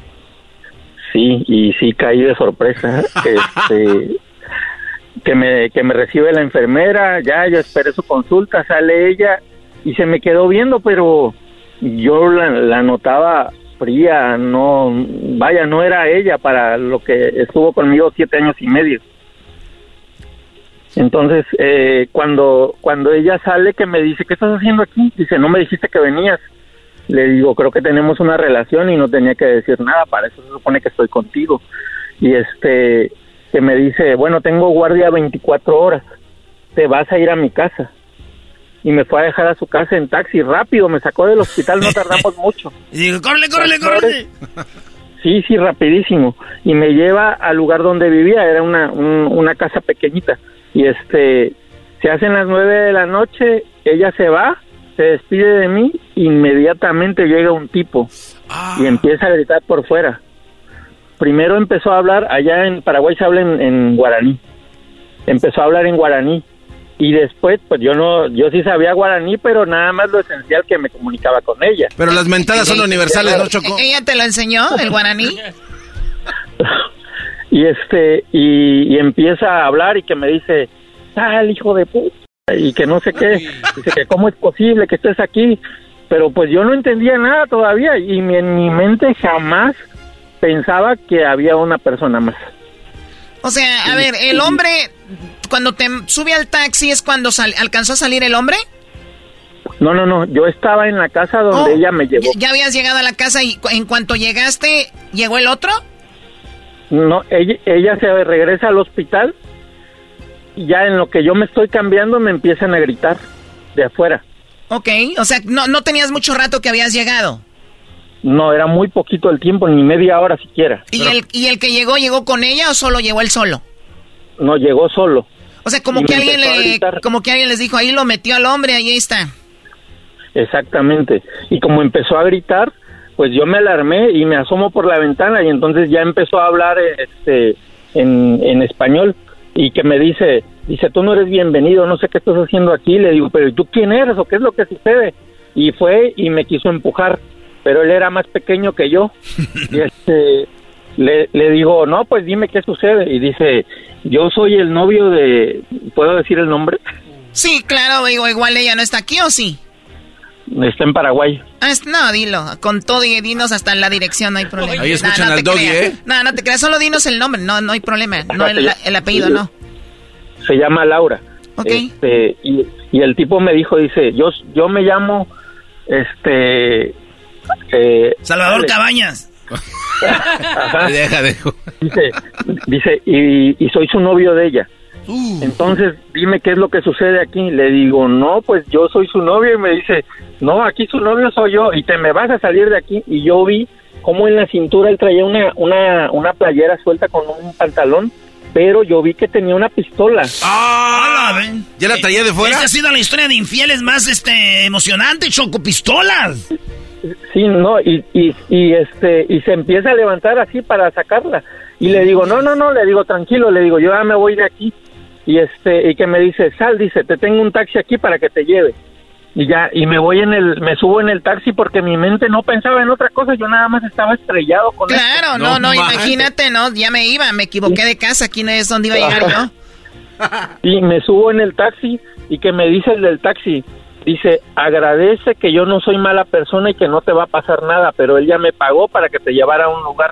S5: Sí, y sí caí de sorpresa. este, que me que me recibe la enfermera, ya yo esperé su consulta, sale ella y se me quedó viendo, pero yo la, la notaba fría, no, vaya, no era ella para lo que estuvo conmigo siete años y medio. Entonces, eh, cuando cuando ella sale, que me dice, ¿qué estás haciendo aquí? Dice, no me dijiste que venías. Le digo, creo que tenemos una relación y no tenía que decir nada, para eso se supone que estoy contigo. Y este, que me dice, bueno, tengo guardia veinticuatro horas, te vas a ir a mi casa. Y me fue a dejar a su casa en taxi, rápido, me sacó del hospital, no tardamos mucho.
S8: Y digo, córrele, córrele, córrele.
S5: Sí, sí, rapidísimo. Y me lleva al lugar donde vivía, era una, un, una casa pequeñita. Y este, se hacen las nueve de la noche, ella se va, se despide de mí, inmediatamente llega un tipo ah. y empieza a gritar por fuera. Primero empezó a hablar, allá en Paraguay se habla en, en guaraní, empezó a hablar en guaraní, y después, pues yo no, yo sí sabía guaraní, pero nada más lo esencial que me comunicaba con ella.
S7: Pero las mentadas son universales, ¿no, Choco?
S20: ¿Ella te lo enseñó, el guaraní?
S5: Y este, y, y empieza a hablar y que me dice, sal, hijo de puta, y que no sé qué, dice que cómo es posible que estés aquí, pero pues yo no entendía nada todavía, y mi, en mi mente jamás pensaba que había una persona más.
S20: O sea, a ver, el hombre, cuando te sube al taxi, ¿es cuando sal, alcanzó a salir el hombre?
S5: No, no, no, yo estaba en la casa donde oh, ella me llevó.
S20: ¿Ya habías llegado a la casa y en cuanto llegaste, llegó el otro?
S5: No, ella, ella se regresa al hospital y ya en lo que yo me estoy cambiando me empiezan a gritar de afuera.
S20: Ok, o sea, no, no tenías mucho rato que habías llegado.
S5: No, era muy poquito el tiempo, ni media hora siquiera.
S20: ¿Y, Pero... el, ¿Y el que llegó, llegó con ella o solo llegó él solo?
S5: No, llegó solo.
S20: O sea, como que alguien le, como que alguien les dijo, ahí lo metió al hombre, ahí está.
S5: Exactamente. Y como empezó a gritar, pues yo me alarmé y me asomo por la ventana y entonces ya empezó a hablar este en, en español y que me dice, dice, tú no eres bienvenido, no sé qué estás haciendo aquí. Le digo, pero ¿y tú quién eres o qué es lo que sucede? Y fue y me quiso empujar, pero él era más pequeño que yo. Y este, le, le digo, no, pues dime qué sucede. Y dice, yo soy el novio de... ¿Puedo decir el nombre?
S20: Sí, claro, digo, igual ella no está aquí, ¿o sí?
S5: Está en Paraguay.
S20: Ah, no, dilo, con todo y dinos hasta la dirección, no hay problema.
S7: Ahí escuchan
S20: no, no
S7: al Doggy,
S20: creas.
S7: ¿eh?
S20: No, no te creas, solo dinos el nombre, no, no hay problema, no el, el apellido, no.
S5: Se llama Laura.
S20: Ok.
S5: Este, y, y el tipo me dijo, dice, yo, yo me llamo, este... Eh,
S8: Salvador
S5: Alex.
S8: Cabañas.
S5: Ajá.
S7: Deja, dejo.
S5: Dice, dice y, y soy su novio de ella. Uh. Entonces, dime qué es lo que sucede aquí. Le digo, no, pues yo soy su novio. Y me dice, no, aquí su novio soy yo. Y te me vas a salir de aquí. Y yo vi cómo en la cintura él traía una, una, una playera suelta con un pantalón. Pero yo vi que tenía una pistola.
S8: ¡Ah!
S7: ¿Ya la traía de fuera?
S8: Esta ha sido la historia de infieles más este emocionante, Choco, pistolas.
S5: Sí, no, y, y, y este y se empieza a levantar así para sacarla. Y le digo, no, no, no, le digo, tranquilo, le digo, yo ya me voy de aquí. Y este y que me dice, sal, dice, te tengo un taxi aquí para que te lleve. Y ya, y me voy en el, me subo en el taxi porque mi mente no pensaba en otra cosa, yo nada más estaba estrellado con
S20: Claro,
S5: esto.
S20: no, no, no imagínate, no, ya me iba, me equivoqué de casa, aquí no es donde iba a llegar yo.
S5: Y me subo en el taxi y que me dice el del taxi, dice, agradece que yo no soy mala persona y que no te va a pasar nada, pero él ya me pagó para que te llevara a un lugar.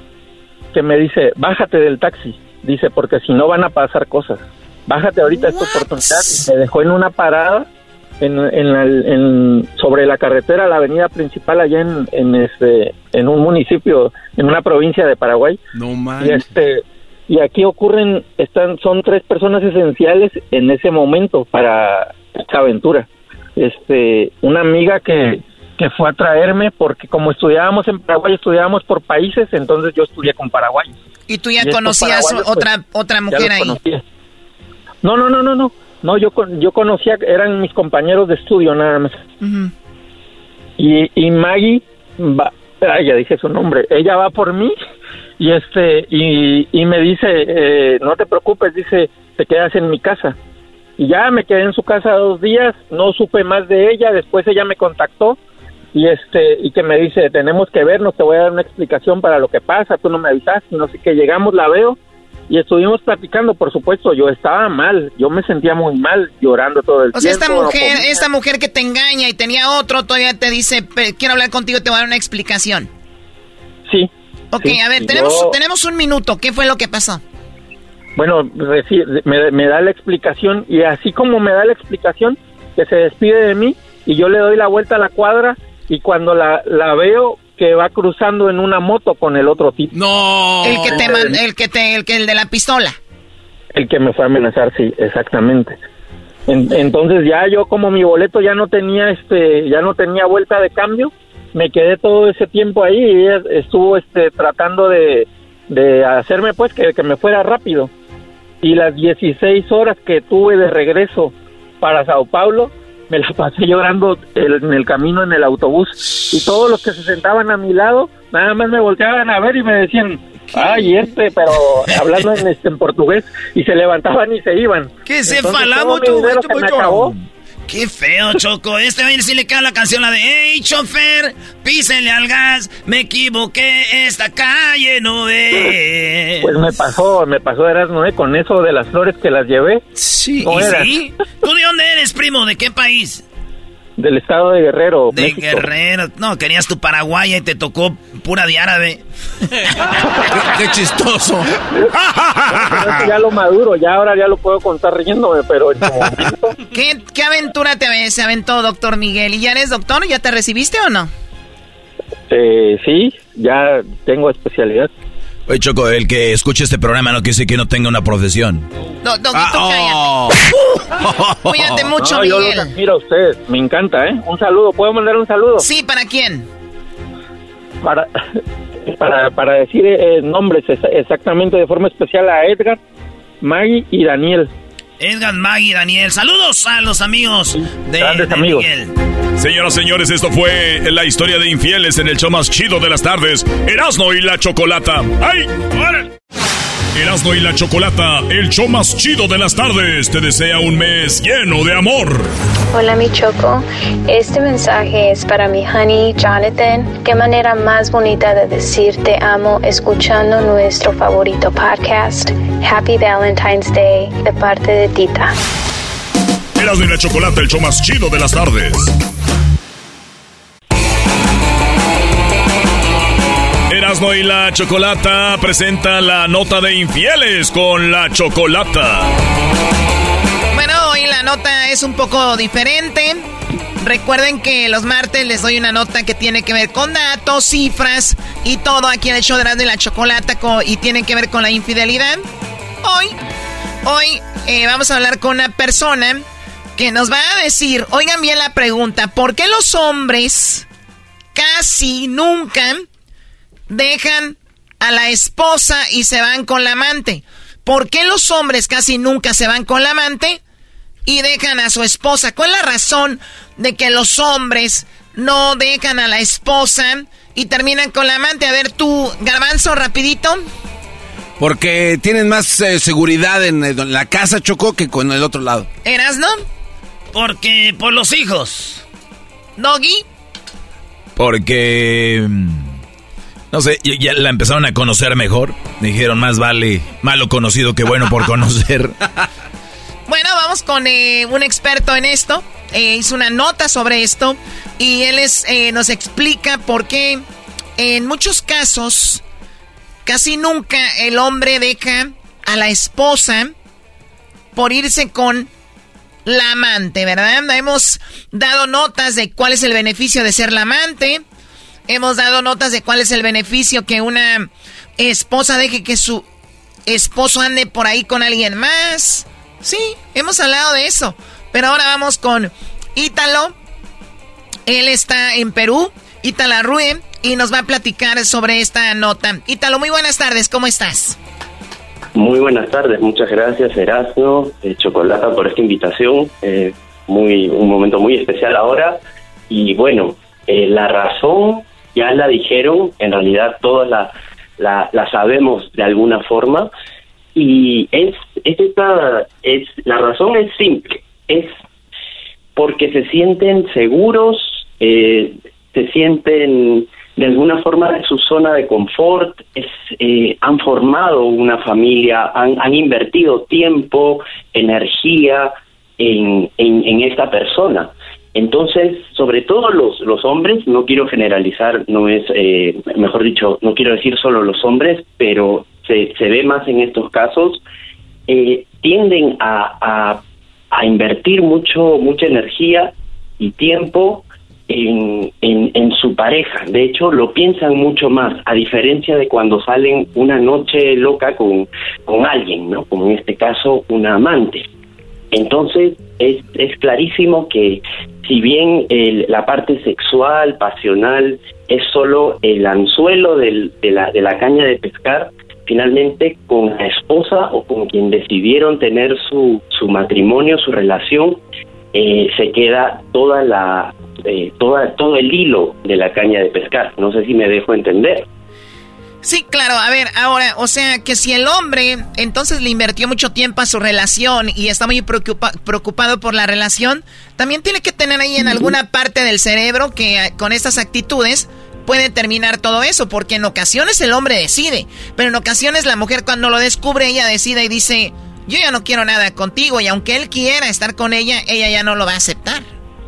S5: Que me dice, bájate del taxi, dice, porque si no van a pasar cosas. Bájate ahorita, esta oportunidad. Y me dejó en una parada en, en, la, en sobre la carretera, la avenida principal allá en, en este en un municipio, en una provincia de Paraguay.
S7: No man.
S5: Y este y aquí ocurren, están son tres personas esenciales en ese momento para esta aventura. Este, una amiga que, que fue a traerme porque como estudiábamos en Paraguay, estudiábamos por países, entonces yo estudié con paraguayos.
S20: ¿Y tú ya
S5: Y
S20: conocías
S5: pues,
S20: otra otra mujer ahí?
S5: Conocía. No, no, no, no, no. No, yo yo conocía, eran mis compañeros de estudio nada más.
S20: Uh-huh.
S5: Y, y Maggie va, ay, ya dije su nombre, ella va por mí y este y, y me dice, eh, no te preocupes, dice, te quedas en mi casa. Y ya me quedé en su casa dos días, no supe más de ella, después ella me contactó y este y que me dice, tenemos que vernos, te voy a dar una explicación para lo que pasa, tú no me avisaste, no sé qué, llegamos, la veo y estuvimos platicando, por supuesto, yo estaba mal, yo me sentía muy mal, llorando todo el
S20: o sea,
S5: tiempo.
S20: esta mujer,
S5: no
S20: esta mujer que te engaña y tenía otro, todavía te dice, quiero hablar contigo, te voy a dar una explicación.
S5: Sí.
S20: Ok,
S5: sí,
S20: a ver,
S5: yo...
S20: tenemos, tenemos un minuto, ¿qué fue lo que pasó?
S5: Bueno, me, me da la explicación y así como me da la explicación, que se despide de mí y yo le doy la vuelta a la cuadra y cuando la, la veo que va cruzando en una moto con el otro tipo.
S7: No.
S20: El que te man, el que te el que el de la pistola.
S5: El que me fue a amenazar, sí, exactamente. En, entonces ya yo como mi boleto ya no tenía este ya no tenía vuelta de cambio, me quedé todo ese tiempo ahí y ella estuvo este tratando de de hacerme pues que, que me fuera rápido. Y las dieciséis horas que tuve de regreso para Sao Paulo, me la pasé llorando el, en el camino en el autobús. Y todos los que se sentaban a mi lado, nada más me volteaban a ver y me decían, ay, este, pero hablando en, este, en portugués, y se levantaban y se iban.
S8: ¿Qué se
S5: Entonces,
S8: falamos
S5: todo mi
S8: tú?
S5: dinero se me acabó.
S8: Qué feo, Choco. Este va a ir si le cae la canción, la de hey, chofer, písenle al gas, me equivoqué, esta calle no es.
S5: Pues me pasó, me pasó, Erasmo, ¿eh? Con eso de las flores que las llevé.
S8: Sí,
S5: ¿y
S8: sí? ¿Tú de dónde eres, primo? ¿De qué país?
S5: Del estado de Guerrero,
S8: De
S5: México.
S8: Guerrero. No, querías tu paraguaya y te tocó pura de árabe.
S7: qué, qué chistoso.
S5: Bueno, ya lo maduro, ya ahora ya lo puedo contar riéndome, pero en su momento...
S20: ¿Qué, ¿Qué aventura te se aventó, doctor Miguel? ¿Y ya eres doctor? ¿Ya te recibiste o no?
S5: Eh, sí, ya tengo especialidad.
S11: Oye, Choco, el que escuche este programa no quiere decir que no tenga una profesión.
S20: No, Doguito,
S11: ah, oh.
S20: cállate. Cuídate mucho,
S5: no,
S20: Miguel.
S5: Yo los admiro a ustedes, me encanta, ¿eh? Un saludo, ¿puedo mandar un saludo?
S20: Sí, ¿para quién?
S5: Para, para, para decir eh, nombres exactamente de forma especial a Edgar, Maggie y Daniel.
S8: Edgar, Maggie, Daniel. Saludos a los amigos de,
S5: Grandes
S8: de
S5: amigos.
S8: Miguel.
S4: Señoras, señores, esto fue la historia de infieles en el show más chido de las tardes, Erasmo y la Chocolata. ¡Ay! ¡Órale! Erasmo y la Chocolata, el show más chido de las tardes, te desea un mes lleno de amor.
S9: Hola mi Choco, este mensaje es para mi honey Jonathan. Qué manera más bonita de decir te amo escuchando nuestro favorito podcast. Happy Valentine's Day de parte de Tita.
S4: Erasmo y la Chocolata, el show más chido de las tardes. Erasmo y la Chocolata presenta la nota de infieles con la Chocolata.
S20: Bueno, hoy la nota es un poco diferente. Recuerden que los martes les doy una nota que tiene que ver con datos, cifras y todo aquí en el show de Erasmo y la Chocolata y tiene que ver con la infidelidad. Hoy, hoy eh, vamos a hablar con una persona que nos va a decir, oigan bien la pregunta, ¿por qué los hombres casi nunca dejan a la esposa y se van con la amante? ¿Por qué los hombres casi nunca se van con la amante y dejan a su esposa? ¿Cuál es la razón de que los hombres no dejan a la esposa y terminan con la amante? A ver tú, Garbanzo, rapidito.
S7: Porque tienen más eh, seguridad en, en la casa, Choco, que con el otro lado.
S20: ¿Erasno?
S8: Porque por los hijos.
S20: ¿Doggy?
S11: Porque... no sé, ya la empezaron a conocer mejor. Dijeron, más vale malo conocido que bueno por conocer.
S20: Bueno, vamos con eh, un experto en esto. Eh, hizo una nota sobre esto. Y él es, eh, nos explica por qué en muchos casos casi nunca el hombre deja a la esposa por irse con la amante, ¿verdad? Hemos dado notas de cuál es el beneficio de ser la amante. Hemos dado notas de cuál es el beneficio que una esposa deje que su esposo ande por ahí con alguien más. Sí, hemos hablado de eso. Pero ahora vamos con Ítalo. Él está en Perú, Ítalo Rue, y nos va a platicar sobre esta nota. Ítalo, muy buenas tardes, ¿cómo estás?
S10: Muy buenas tardes, muchas gracias Erasmo, eh, Chocolata, por esta invitación. Eh, muy un momento muy especial ahora. Y bueno, eh, la razón... ya la dijeron, en realidad todos la, la, la sabemos de alguna forma, y es, es esta, es, la razón es simple, es porque se sienten seguros, eh, se sienten de alguna forma de su zona de confort, es, eh, han formado una familia, han, han invertido tiempo, energía en, en, en esta persona. Entonces, sobre todo los, los hombres, no quiero generalizar, no es, eh, mejor dicho, no quiero decir solo los hombres, pero se, se ve más en estos casos, eh, tienden a, a, a invertir mucho, mucha energía y tiempo en, en, en su pareja. De hecho, lo piensan mucho más, a diferencia de cuando salen una noche loca con, con alguien, ¿no? Como en este caso, una amante. Entonces, es, es clarísimo que si bien el, la parte sexual, pasional, es solo el anzuelo del, de, la, de la caña de pescar, finalmente con la esposa o con quien decidieron tener su, su matrimonio, su relación, eh, se queda toda la, eh, toda, todo el hilo de la caña de pescar. No sé si me dejo entender.
S20: Sí, claro, a ver, ahora, o sea, que si el hombre entonces le invirtió mucho tiempo a su relación y está muy preocupa- preocupado por la relación, también tiene que tener ahí en alguna parte del cerebro que con estas actitudes puede terminar todo eso, porque en ocasiones el hombre decide, pero en ocasiones la mujer cuando lo descubre, ella decide y dice, yo ya no quiero nada contigo, y aunque él quiera estar con ella, ella ya no lo va a aceptar.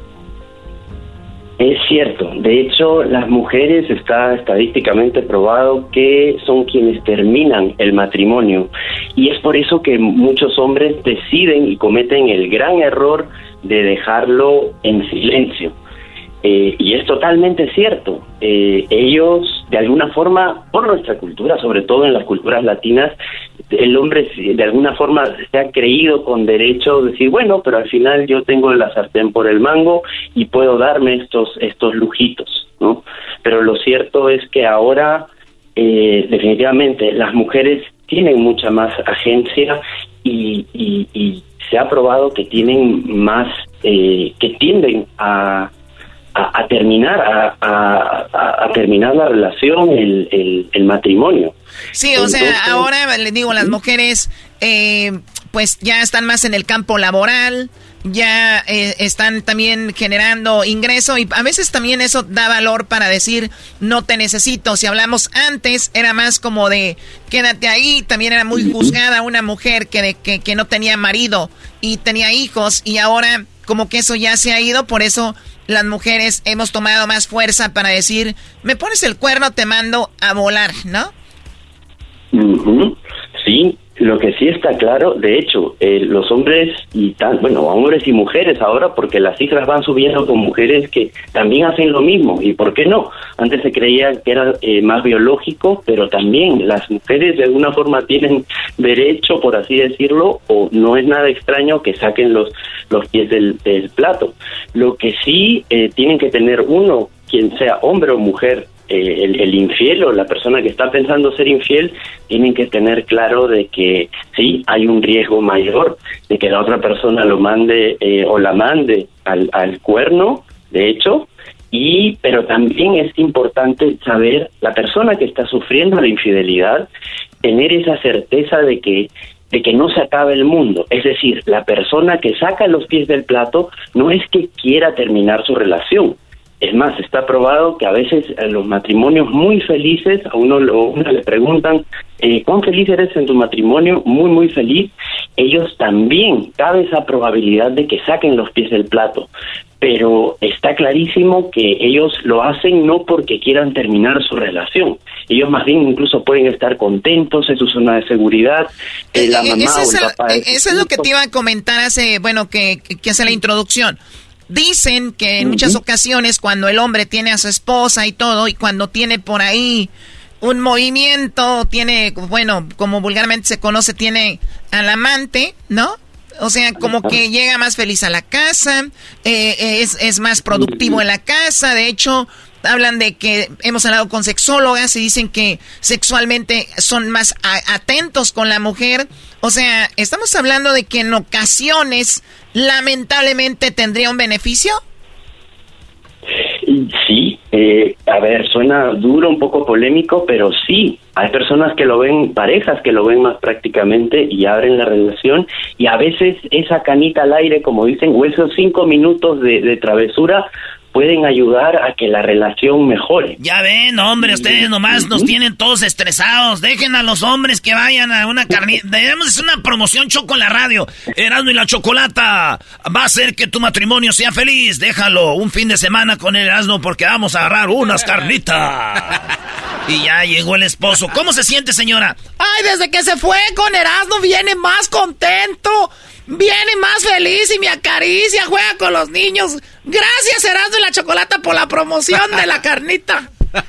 S10: Es cierto, de hecho las mujeres está estadísticamente probado que son quienes terminan el matrimonio, y es por eso que muchos hombres deciden y cometen el gran error de dejarlo en silencio. Eh, y es totalmente cierto, eh, ellos de alguna forma, por nuestra cultura, sobre todo en las culturas latinas, el hombre de alguna forma se ha creído con derecho a decir, bueno, pero al final yo tengo la sartén por el mango y puedo darme estos estos lujitos, ¿no? Pero lo cierto es que ahora eh, definitivamente las mujeres tienen mucha más agencia y, y, y se ha probado que tienen más, eh, que tienden a a, a terminar a, a, a terminar la relación, el, el, el matrimonio.
S20: Sí, o Entonces, sea, ahora les digo, las mujeres eh, pues ya están más en el campo laboral, ya eh, están también generando ingreso y a veces también eso da valor para decir no te necesito. Si hablamos antes era más como de quédate ahí, también era muy juzgada una mujer que, de, que, que no tenía marido y tenía hijos y ahora como que eso ya se ha ido, por eso las mujeres hemos tomado más fuerza para decir me pones el cuerno, te mando a volar, ¿no?
S10: Uh-huh. Sí, lo que sí está claro, de hecho, eh, los hombres y tan, bueno, hombres y mujeres ahora, porque las cifras van subiendo con mujeres que también hacen lo mismo, y por qué no, antes se creía que era eh, más biológico, pero también las mujeres de alguna forma tienen derecho, por así decirlo, o no es nada extraño que saquen los, los pies del, del plato. Lo que sí eh, tienen que tener uno, quien sea hombre o mujer, Eh, el, el infiel o la persona que está pensando ser infiel, tienen que tener claro de que sí, hay un riesgo mayor de que la otra persona lo mande eh, o la mande al, al cuerno, de hecho, y pero también es importante saber, la persona que está sufriendo la infidelidad, tener esa certeza de que de que no se acabe el mundo, es decir, la persona que saca los pies del plato no es que quiera terminar su relación. Es más, está probado que a veces en los matrimonios muy felices, a uno, a uno le preguntan, eh, ¿cuán feliz eres en tu matrimonio? Muy, muy feliz. Ellos también, cabe esa probabilidad de que saquen los pies del plato. Pero está clarísimo que ellos lo hacen no porque quieran terminar su relación. Ellos más bien incluso pueden estar contentos en su zona de seguridad. Eh, la mamá
S20: eso
S10: o el
S20: es,
S10: papá.
S20: el, eso es lo que te iba a comentar hace, bueno, que, que hace la introducción. Dicen que en muchas ocasiones cuando el hombre tiene a su esposa y todo, y cuando tiene por ahí un movimiento, tiene, bueno, como vulgarmente se conoce, tiene al amante, ¿no? O sea, como que llega más feliz a la casa, eh, es, es más productivo en la casa. De hecho, hablan de que hemos hablado con sexólogas y dicen que sexualmente son más a, atentos con la mujer. O sea, ¿estamos hablando de que en ocasiones lamentablemente tendría un beneficio?
S10: Sí, eh, a ver, suena duro, un poco polémico, pero sí, hay personas que lo ven, parejas que lo ven más prácticamente y abren la relación, y a veces esa canita al aire, como dicen, o esos cinco minutos de, de travesura pueden ayudar a que la relación mejore.
S8: Ya ven, hombre, ustedes nomás nos tienen todos estresados. Dejen a los hombres que vayan a una carnita. Debemos hacer una promoción, Choco, en la radio. Erasmo y la Chocolata va a hacer que tu matrimonio sea feliz. Déjalo un fin de semana con el Erasmo porque vamos a agarrar unas carnitas. Y ya llegó el esposo. ¿Cómo se siente, señora?
S15: Ay, desde que se fue con Erasmo viene más contento. Viene más feliz y me acaricia, juega con los niños. Gracias, Erasmo y la Chocolata, por la promoción de la carnita.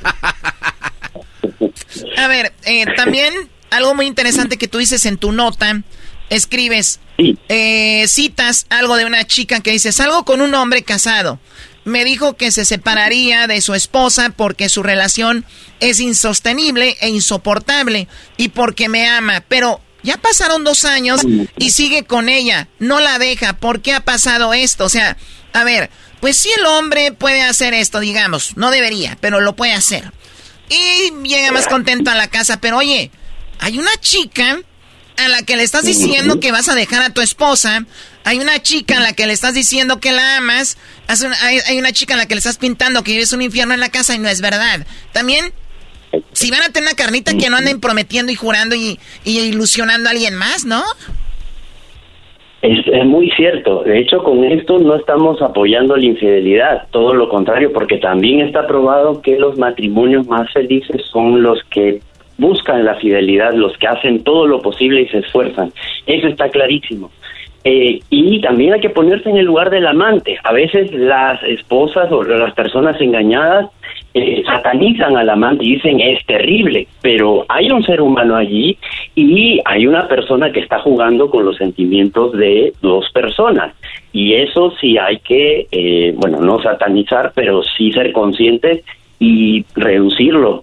S20: A ver, eh, también algo muy interesante que tú dices en tu nota, escribes, eh, citas algo de una chica que dice, salgo con un hombre casado. Me dijo que se separaría de su esposa porque su relación es insostenible e insoportable y porque me ama, pero ya pasaron dos años y sigue con ella, no la deja. ¿Por qué ha pasado esto? O sea, a ver, pues sí, el hombre puede hacer esto, digamos, no debería, pero lo puede hacer. Y llega más contento a la casa, pero oye, hay una chica a la que le estás diciendo que vas a dejar a tu esposa, hay una chica a la que le estás diciendo que la amas, hay una chica a la que le estás pintando que vives un infierno en la casa y no es verdad. También, si van a tener una carnita, que no anden prometiendo y jurando y, y ilusionando a alguien más, ¿no?
S10: Es, es muy cierto. De hecho, con esto no estamos apoyando la infidelidad, todo lo contrario, porque también está probado que los matrimonios más felices son los que buscan la fidelidad, los que hacen todo lo posible y se esfuerzan. Eso está clarísimo. Eh, y también hay que ponerse en el lugar del amante. A veces las esposas o las personas engañadas eh, satanizan al amante y dicen es terrible, pero hay un ser humano allí y hay una persona que está jugando con los sentimientos de dos personas, y eso sí hay que, eh, bueno, no satanizar, pero sí ser conscientes y reducirlo.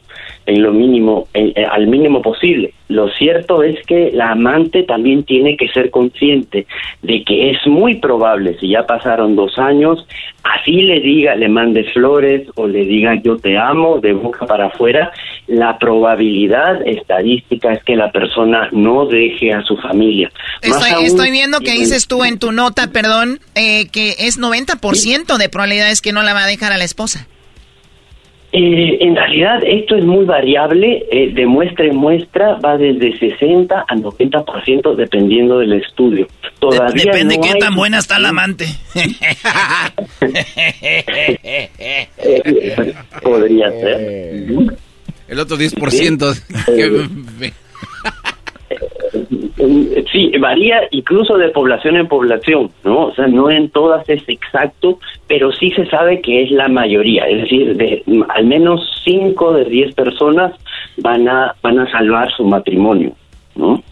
S10: en lo mínimo, en, en, al mínimo posible. Lo cierto es que la amante también tiene que ser consciente de que es muy probable, si ya pasaron dos años, así le diga, le mande flores o le diga yo te amo de boca para afuera, la probabilidad estadística es que la persona no deje a su familia.
S20: Estoy,
S10: aún,
S20: estoy viendo que dices tú en tu nota, perdón, eh, que es noventa por ciento de probabilidades que no la va a dejar a la esposa.
S10: Eh, en realidad esto es muy variable, eh, de muestra en muestra va desde sesenta a noventa por ciento dependiendo del estudio. Todavía
S8: de, depende
S10: no
S8: qué
S10: hay...
S8: tan buena está la amante.
S10: eh, podría ser.
S7: El otro diez por ciento.
S10: Sí. Sí, varía incluso de población en población, ¿no? O sea, no en todas es exacto, pero sí se sabe que es la mayoría, es decir, de al menos cinco de diez personas van a van a salvar su matrimonio, ¿no?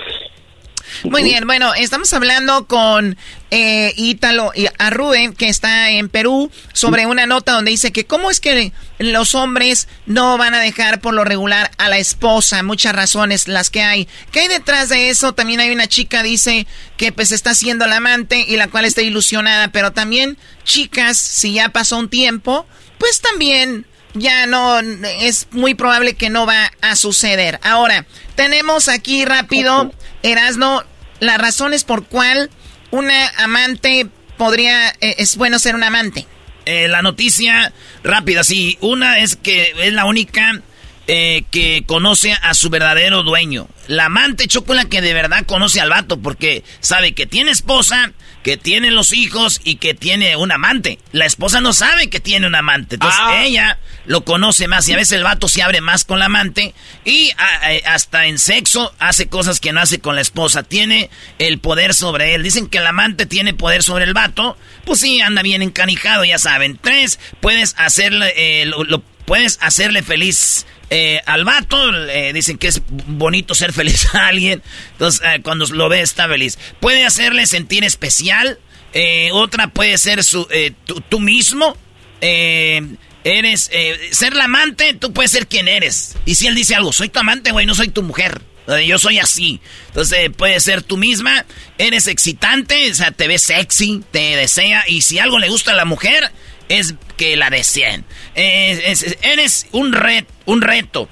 S20: Muy bien, bueno, estamos hablando con eh, Ítalo Arrue, que está en Perú, sobre una nota donde dice que cómo es que los hombres no van a dejar por lo regular a la esposa, muchas razones las que hay. ¿Qué hay detrás de eso? También hay una chica, dice, que pues está siendo la amante y la cual está ilusionada, pero también chicas, si ya pasó un tiempo, pues también... ya no, es muy probable que no va a suceder. Ahora, tenemos aquí rápido, Erasno, las razones por cuál una amante podría, eh, es bueno ser un amante.
S8: Eh, la noticia rápida, sí. Una es que es la única eh, que conoce a su verdadero dueño. La amante, Choco, la que de verdad conoce al vato, porque sabe que tiene esposa, que tiene los hijos y que tiene un amante. La esposa no sabe que tiene un amante. Entonces ah. ella lo conoce más y a veces el vato se abre más con la amante y a, a, hasta en sexo hace cosas que no hace con la esposa. Tiene el poder sobre él. Dicen que el amante tiene poder sobre el vato. Pues sí, anda bien encanijado, ya saben. Tres, puedes hacerle, eh, lo, lo, puedes hacerle feliz Eh, al vato, eh, dicen que es bonito ser feliz a alguien. Entonces, eh, cuando lo ve está feliz. Puede hacerle sentir especial. Eh, otra puede ser su, eh, tú, tú mismo. Eh, eres, eh, ser la amante, tú puedes ser quien eres. Y si él dice algo, soy tu amante, güey, no soy tu mujer. Yo soy así. Entonces, eh, puedes ser tú misma. Eres excitante, o sea, te ves sexy, te desea. Y si algo le gusta a la mujer, es que la deseen. Eh, es, eres un, ret, un reto.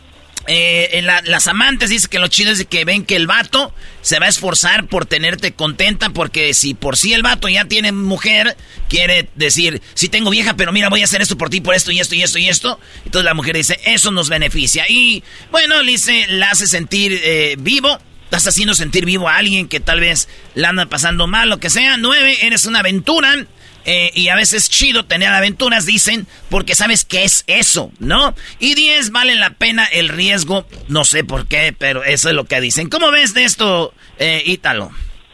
S8: Eh, la, las amantes dicen que lo chido es que ven que el vato se va a esforzar por tenerte contenta, porque si por sí el vato ya tiene mujer, quiere decir, sí tengo vieja, pero mira, voy a hacer esto por ti, por esto y esto y esto y esto. Entonces la mujer dice, eso nos beneficia. Y bueno, le dice, la hace sentir eh, vivo. Estás haciendo sentir vivo a alguien que tal vez la anda pasando mal, lo que sea. Nueve, eres una aventura. Eh, y a veces chido tener aventuras, dicen, porque sabes qué es eso, ¿no? Y diez, vale la pena el riesgo, no sé por qué, pero eso es lo que dicen. ¿Cómo ves de esto, eh, Ítalo?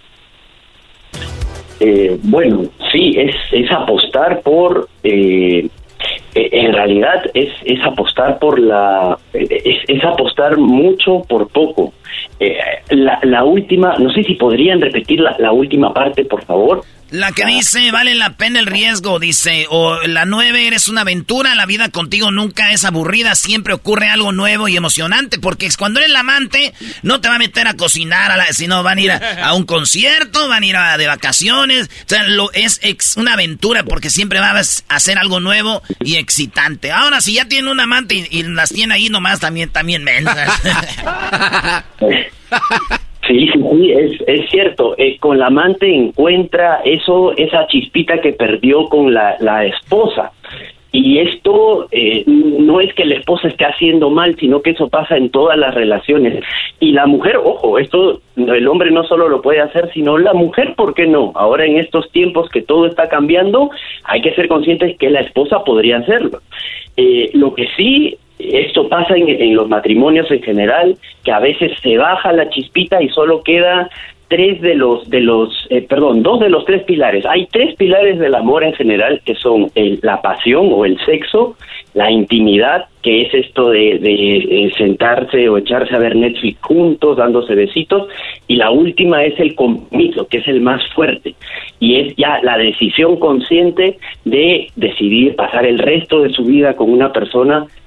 S10: Eh, bueno, sí, es, es apostar por... Eh, en realidad es, es apostar por la... Es, es apostar mucho por poco. Eh, la, la última, no sé si podrían repetir la, la última parte, por favor.
S8: La que dice, vale la pena el riesgo, dice, o la nueve, eres una aventura, la vida contigo nunca es aburrida, siempre ocurre algo nuevo y emocionante, porque cuando eres la amante, no te va a meter a cocinar, a la, sino van a ir a, a un concierto, van a ir a, de vacaciones, o sea, lo, es ex, una aventura, porque siempre vas a hacer algo nuevo y excitante. Ahora, si ya tiene un amante y, y las tiene ahí nomás, también, también mensas.
S10: Sí, sí, sí, es, es cierto. Eh, con la amante encuentra eso, esa chispita que perdió con la, la esposa. Y esto eh, no es que la esposa esté haciendo mal, sino que eso pasa en todas las relaciones. Y la mujer, ojo, esto el hombre no solo lo puede hacer, sino la mujer, ¿por qué no? Ahora en estos tiempos que todo está cambiando, hay que ser conscientes que la esposa podría hacerlo. Eh, lo que sí... Esto pasa en, en los matrimonios en general, que a veces se baja la chispita y solo queda tres de los, de los eh, perdón, dos de los tres pilares. Hay tres pilares del amor en general, que son el, la pasión o el sexo, la intimidad, que es esto de, de, de sentarse o echarse a ver Netflix juntos, dándose besitos, y la última es el compromiso, que es el más fuerte, y es ya la decisión consciente de decidir pasar el resto de su vida con una persona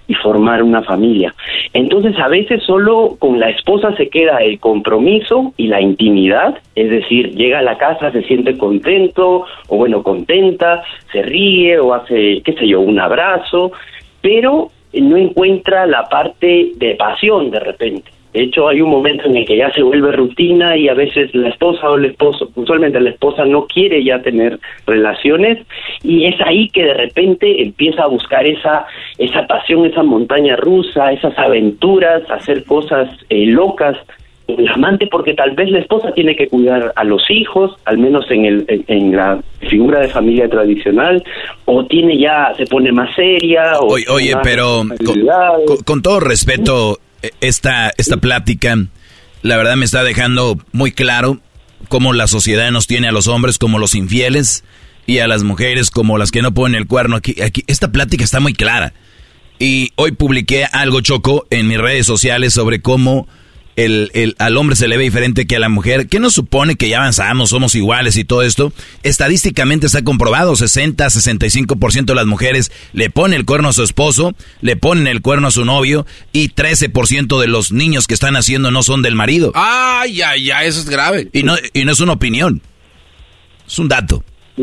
S10: y formar una familia. Entonces, a veces solo con la esposa se queda el compromiso y la intimidad, es decir, llega a la casa, se siente contento, o bueno, contenta, se ríe, o hace, qué sé yo, un abrazo, pero no encuentra la parte de pasión de repente. De hecho, hay un momento en el que ya se vuelve rutina y a veces la esposa o el esposo, usualmente la esposa no quiere ya tener relaciones, y es ahí que de repente empieza a buscar esa esa pasión, esa montaña rusa, esas aventuras, hacer cosas eh, locas con el amante, porque tal vez la esposa tiene que cuidar a los hijos, al menos en el en, en la figura de familia tradicional, o tiene ya, se pone más seria. O
S11: oye, oye pero con, con, con todo respeto, esta, esta plática, la verdad me está dejando muy claro cómo la sociedad nos tiene a los hombres como los infieles y a las mujeres como las que no ponen el cuerno. Aquí, aquí, esta plática está muy clara. Y hoy publiqué algo, Choco, en mis redes sociales sobre cómo el, el, al hombre se le ve diferente que a la mujer. ¿Qué nos supone que ya avanzamos, somos iguales y todo esto? Estadísticamente está comprobado, sesenta, sesenta y cinco por ciento de las mujeres le ponen el cuerno a su esposo, le ponen el cuerno a su novio, y trece por ciento de los niños que están haciendo no son del marido.
S7: Ay, ay, ay, eso es grave.
S11: Y no, y no es una opinión, es un dato.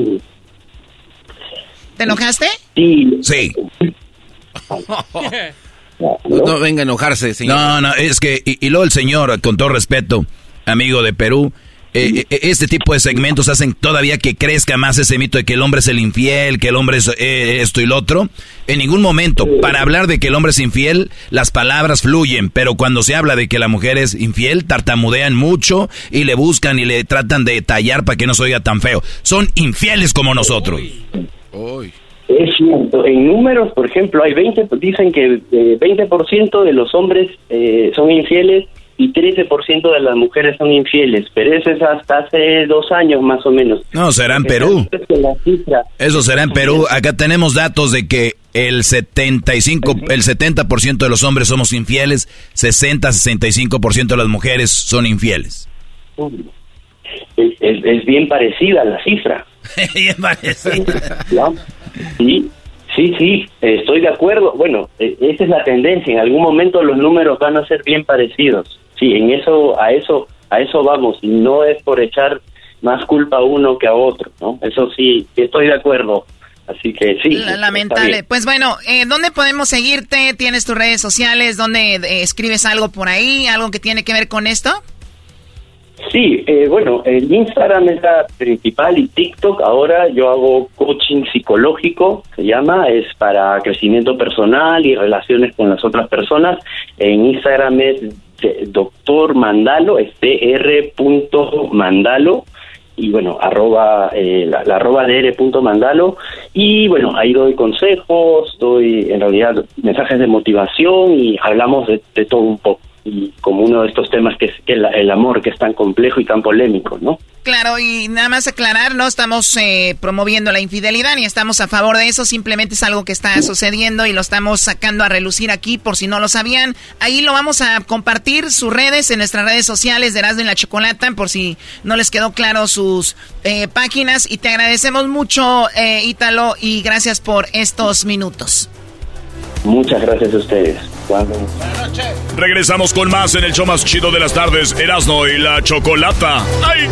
S20: ¿Te enojaste?
S10: Sí.
S11: Sí.
S7: No, no venga a enojarse, señor.
S11: No, no, es que, y, y luego el señor, con todo respeto, amigo de Perú, eh, eh, este tipo de segmentos hacen todavía que crezca más ese mito de que el hombre es el infiel, que el hombre es eh, esto y lo otro. En ningún momento, para hablar de que el hombre es infiel, las palabras fluyen, pero cuando se habla de que la mujer es infiel, tartamudean mucho y le buscan y le tratan de tallar para que no se oiga tan feo. Son infieles como nosotros.
S10: Uy. Es cierto, en números, por ejemplo, hay veinte, dicen que eh, veinte por ciento de los hombres eh, son infieles y trece por ciento de las mujeres son infieles, pero eso es hasta hace dos años más o menos.
S11: No, será en Perú. Eso será en Perú. Acá tenemos datos de que el setenta y cinco, el setenta por ciento de los hombres somos infieles, sesenta, sesenta y cinco por ciento de las mujeres son infieles.
S10: Es, es, es bien parecida la cifra.
S8: Bien parecida.
S10: ¿No? Sí, sí, sí, estoy de acuerdo. Bueno, eh, esa es la tendencia. En algún momento los números van a ser bien parecidos. Sí, en eso, a eso, a eso vamos. Y no es por echar más culpa a uno que a otro, ¿no? Eso sí, estoy de acuerdo. Así que sí.
S20: La, lamentable. Pues bueno, eh, ¿dónde podemos seguirte? ¿Tienes tus redes sociales? ¿Dónde eh, escribes algo por ahí? ¿Algo que tiene que ver con esto?
S10: Sí, eh, bueno, el Instagram es la principal y TikTok. Ahora yo hago coaching psicológico, se llama, es para crecimiento personal y relaciones con las otras personas. En Instagram es doctor Mandalo, es dr.mandalo. Y bueno, arroba, eh, la, la arroba dr.mandalo. Y bueno, ahí doy consejos, doy en realidad mensajes de motivación y hablamos de, de todo un poco. Y como uno de estos temas que es que el, el amor, que es tan complejo y tan polémico, ¿no?
S20: Claro, y nada más aclarar, no estamos eh, promoviendo la infidelidad ni estamos a favor de eso, simplemente es algo que está sucediendo y lo estamos sacando a relucir aquí por si no lo sabían. Ahí lo vamos a compartir, sus redes, en nuestras redes sociales de Erasmo y la Chocolata, por si no les quedó claro sus eh, páginas. Y te agradecemos mucho, eh, Ítalo, y gracias por estos minutos.
S10: Muchas gracias a ustedes. Cuando...
S4: Regresamos con más en el show más chido de las tardes, Erasmo y la Chocolata. ¡Ay!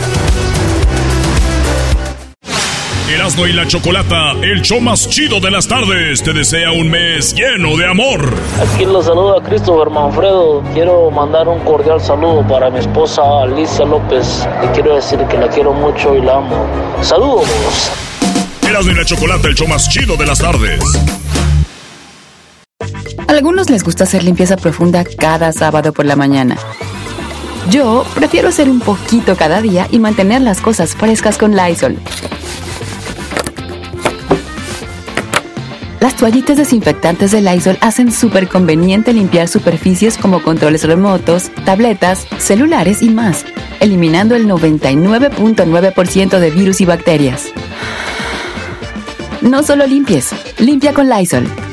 S4: Erasmo y la Chocolata, el show más chido de las tardes, te desea un mes lleno de amor.
S12: Aquí los saluda Christopher Manfredo. Quiero mandar un cordial saludo para mi esposa Alicia López. Le quiero decir que la quiero mucho y la amo. ¡Saludos!
S4: Erasmo y la Chocolata, el show más chido de las tardes.
S18: A algunos les gusta hacer limpieza profunda cada sábado por la mañana. Yo prefiero hacer un poquito cada día y mantener las cosas frescas con Lysol. Las toallitas desinfectantes de Lysol hacen súper conveniente limpiar superficies como controles remotos, tabletas, celulares y más, eliminando el noventa y nueve punto nueve por ciento de virus y bacterias. No solo limpies, limpia con Lysol.